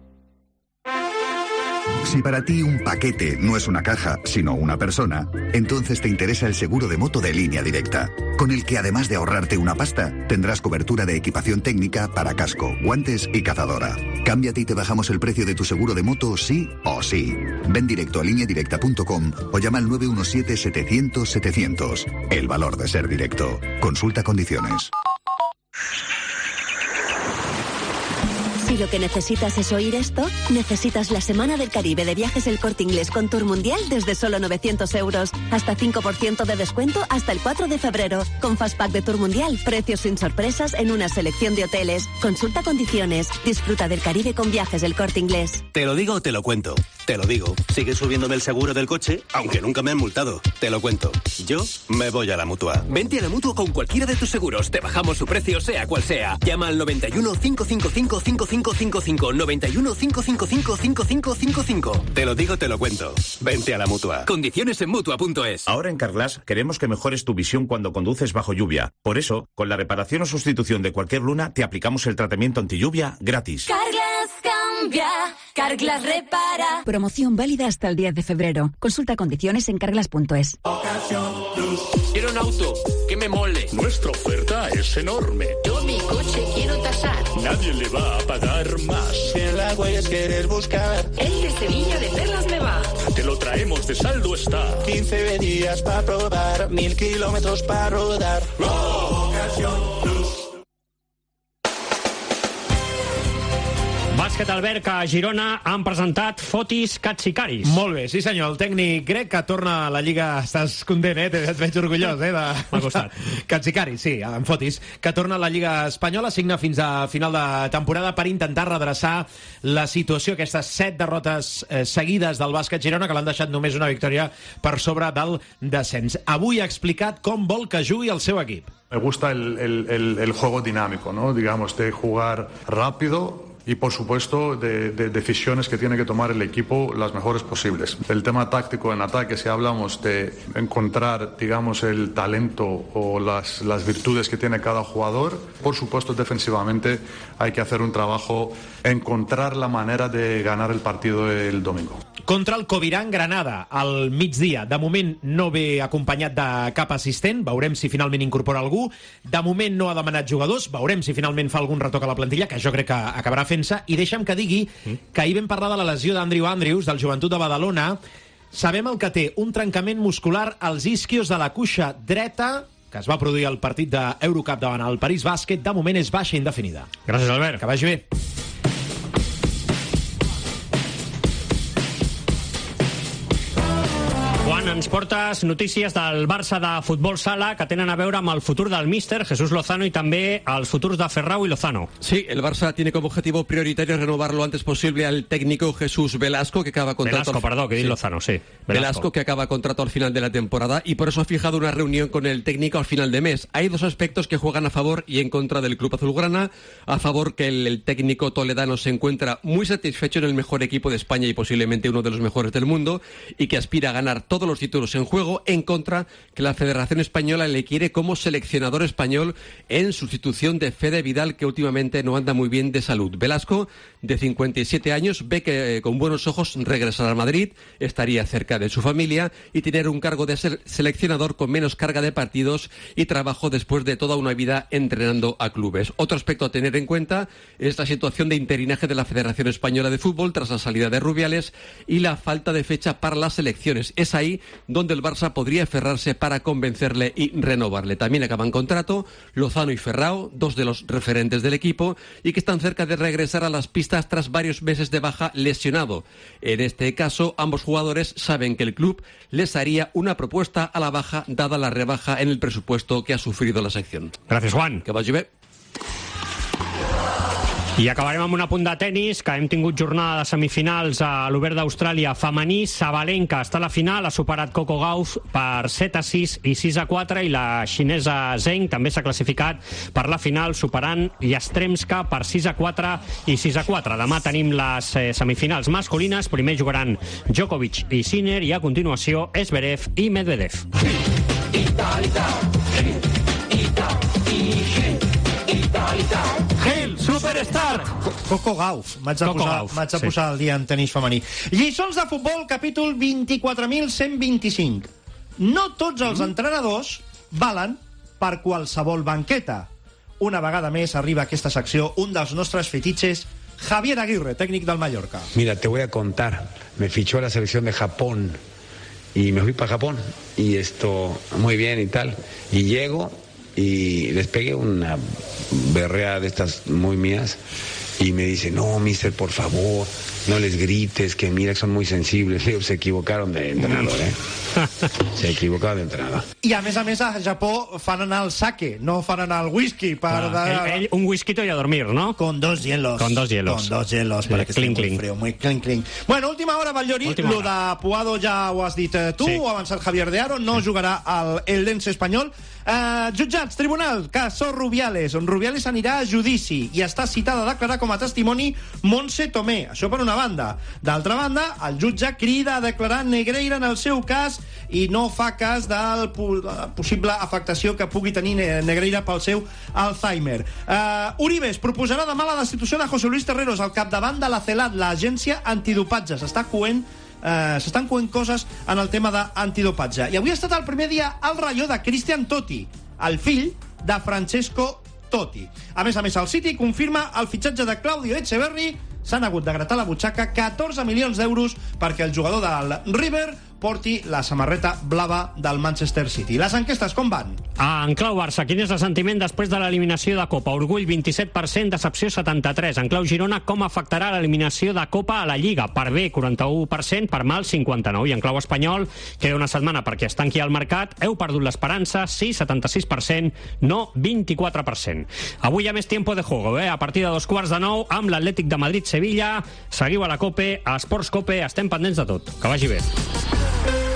Si para ti un paquete no es una caja, sino una persona, entonces te interesa el seguro de moto de Línea Directa, con el que además de ahorrarte una pasta, tendrás cobertura de equipación técnica para casco, guantes y cazadora. Cámbiate y te bajamos el precio de tu seguro de moto sí o sí. Ven directo a lineadirecta.com o llama al 917-700-700. El valor de ser directo. Consulta condiciones. Si lo que necesitas es oír esto, necesitas la Semana del Caribe de Viajes El Corte Inglés con Tour Mundial desde solo 900 euros. Hasta 5% de descuento hasta el 4 de febrero. Con Fastpack de Tour Mundial, precios sin sorpresas en una selección de hoteles. Consulta condiciones. Disfruta del Caribe con Viajes El Corte Inglés. Te lo digo o te lo cuento. Te lo digo. Sigue subiéndome el seguro del coche, aunque nunca me han multado. Te lo cuento. Yo me voy a la Mutua. Vente a la Mutua con cualquiera de tus seguros. Te bajamos su precio, sea cual sea. Llama al 91 555 5555. 91 555 5555. Te lo digo, te lo cuento. Vente a la Mutua. Condiciones en Mutua.es. Ahora en Carglass queremos que mejores tu visión cuando conduces bajo lluvia. Por eso, con la reparación o sustitución de cualquier luna, te aplicamos el tratamiento antilluvia gratis. Carglass cambia, Carglass repara. Promoción válida hasta el 10 de febrero. Consulta condiciones en carglass.es. Quiero un auto que me mole. Nuestra oferta es enorme. Yo mi coche quiero tasar. Nadie le va a pagar más. Si en la Huellas quieres buscar, el de Sevilla de Perlas me va. Te lo traemos de saldo está. 15 días para probar, 1000 kilómetros para rodar. Ocasión Plus. Bàsquet Albert, que a Girona han presentat Fotis Katsikaris. Molt bé, sí senyor, el tècnic grec que torna a la Lliga... Estàs content, et veig orgullós, M'ha costat. Katsikaris, sí, en Fotis, que torna a la Lliga Espanyola, signa fins a final de temporada per intentar redreçar la situació, aquestes 7 derrotes seguides del bàsquet Girona, que l'han deixat només una victòria per sobre del descens. Avui ha explicat com vol que jugui el seu equip. Me gusta el juego dinámico, ¿no? Digamos, de jugar rápido y, por supuesto, de decisiones que tiene que tomar el equipo las mejores posibles. El tema táctico en ataque, si hablamos de encontrar, digamos, el talento o las virtudes que tiene cada jugador, por supuesto, defensivamente hay que hacer un trabajo, encontrar la manera de ganar el partido el domingo. Contra el Covirán Granada, al migdia. De moment no ve acompanyat de cap assistent, veurem si finalment incorpora algú. De moment no ha demanat jugadors, veurem si finalment fa algun retoc a la plantilla, que jo crec que acabarà fent-se. I deixa'm que digui que ahir vam parlar de la lesió d'Andrew Andrews, del Joventut de Badalona. Sabem el que té, un trencament muscular als isquios de la cuixa dreta, que es va produir al partit d'Eurocup davant el París Bàsquet. De moment és baixa indefinida. Gràcies, Albert. Que vagi bé. Juan, ens portes notícies del Barça de futbol sala que tenen a veure amb el futur del míster Jesús Lozano y también els futurs de Ferrao y Lozano. Sí, el Barça tiene como objetivo prioritario renovar lo antes posible al técnico Jesús Velasco, que acaba contrato... Lozano, sí. Velasco, que acaba contrato al final de la temporada, y por eso ha fijado una reunión con el técnico al final de mes. Hay dos aspectos que juegan a favor y en contra del club azulgrana. A favor, que el técnico toledano se encuentra muy satisfecho en el mejor equipo de España y posiblemente uno de los mejores del mundo, y que aspira a ganar todos los títulos en juego. En contra, que la Federación Española le quiere como seleccionador español en sustitución de Fede Vidal, que últimamente no anda muy bien de salud. Velasco, de 57 años, ve que con buenos ojos regresar a Madrid, estaría cerca de su familia y tener un cargo de ser seleccionador con menos carga de partidos y trabajo después de toda una vida entrenando a clubes. Otro aspecto a tener en cuenta es la situación de interinaje de la Federación Española de Fútbol tras la salida de Rubiales y la falta de fecha para las elecciones. Es ahí donde el Barça podría aferrarse para convencerle y renovarle. También acaban contrato Lozano y Ferrao, dos de los referentes del equipo, y que están cerca de regresar a las pistas tras varios meses de baja lesionado. En este caso, ambos jugadores saben que el club les haría una propuesta a la baja, dada la rebaja en el presupuesto que ha sufrido la sección. Gràcies, Juan. Que vagi bé. I acabarem amb un apunt de tennis, que hem tingut jornada de semifinals a l'Obert d'Austràlia femení. Sabalenka està a la final, ha superat Coco Gauff per 7-6 i 6-4, i la xinesa Zheng també s'ha classificat per la final, superant Yastremska per 6-4 i 6-4. Demà tenim les semifinals masculines. Primer jugaran Djokovic i Sinner, i a continuació Zverev i Medvedev. Superstar! Coco Gauff. M'haig de posar el dia en tenis femení. Lliçons de futbol, capítol 24.125. No tots els entrenadors valen per qualsevol banqueta. Una vegada més arriba a aquesta secció un dels nostres fetitxes, Javier Aguirre, técnico del Mallorca. Mira, te voy a contar. Me fichó la selección de Japón y me fui para Japón. Y esto, muy bien y tal. Y llego y les pegué una berrea de estas muy mías. Y me dice, no, mister, por favor, no les grites, que mira que son muy sensibles. Le digo, se equivocaron de entrenador, Se equivocaron de entrenador. I a més, a Japó fan anar el sake, no fan anar el whisky. Un whisky y a dormir, ¿no? Con dos hielos. Con dos hielos, para que esté muy frío, muy clink. Bueno, última hora, Batllori, lo de Puado ja ho has dit tu, ho ha avançat Javier de Aro, no jugarà al Eldense espanyol. Jutjats, tribunal, caso Rubiales, on Rubiales anirà a judici i està citada a declarar com a testimoni Montse Tomé, això per una banda. D'altra banda, el jutge crida a declarar Negreira en el seu cas i no fa cas de la possible afectació que pugui tenir Negreira pel seu Alzheimer. Uribes proposarà demà la destitució de José Luis Terreros al capdavant de la CELAT, l'agència antidopatge. S'estan coent coses en el tema d'antidopatge. I avui ha estat el primer dia al Rayo de Christian Totti, el fill de Francesco Totti. A més, el City confirma el fitxatge de Claudio Echeverri. S'han hagut de gratar la butxaca 14 milions d'euros perquè el jugador del River porti la samarreta blava del Manchester City. Les enquestes com van? En clau Barça, quin és el sentiment després de l'eliminació de Copa? Orgull 27%, decepció 73%. En clau Girona, com afectarà l'eliminació de Copa a la Lliga? Per bé 41%, per mal 59%. I en clau espanyol, queda una setmana perquè es tanqui el mercat, heu perdut l'esperança, sí, 76%, no 24%. Avui hi ha més tiempo de juego, a partir de 8:45 amb l'Atlètic de Madrid-Sevilla. Seguiu a la COPE, a Esports COPE, estem pendents de tot. Que vagi bé.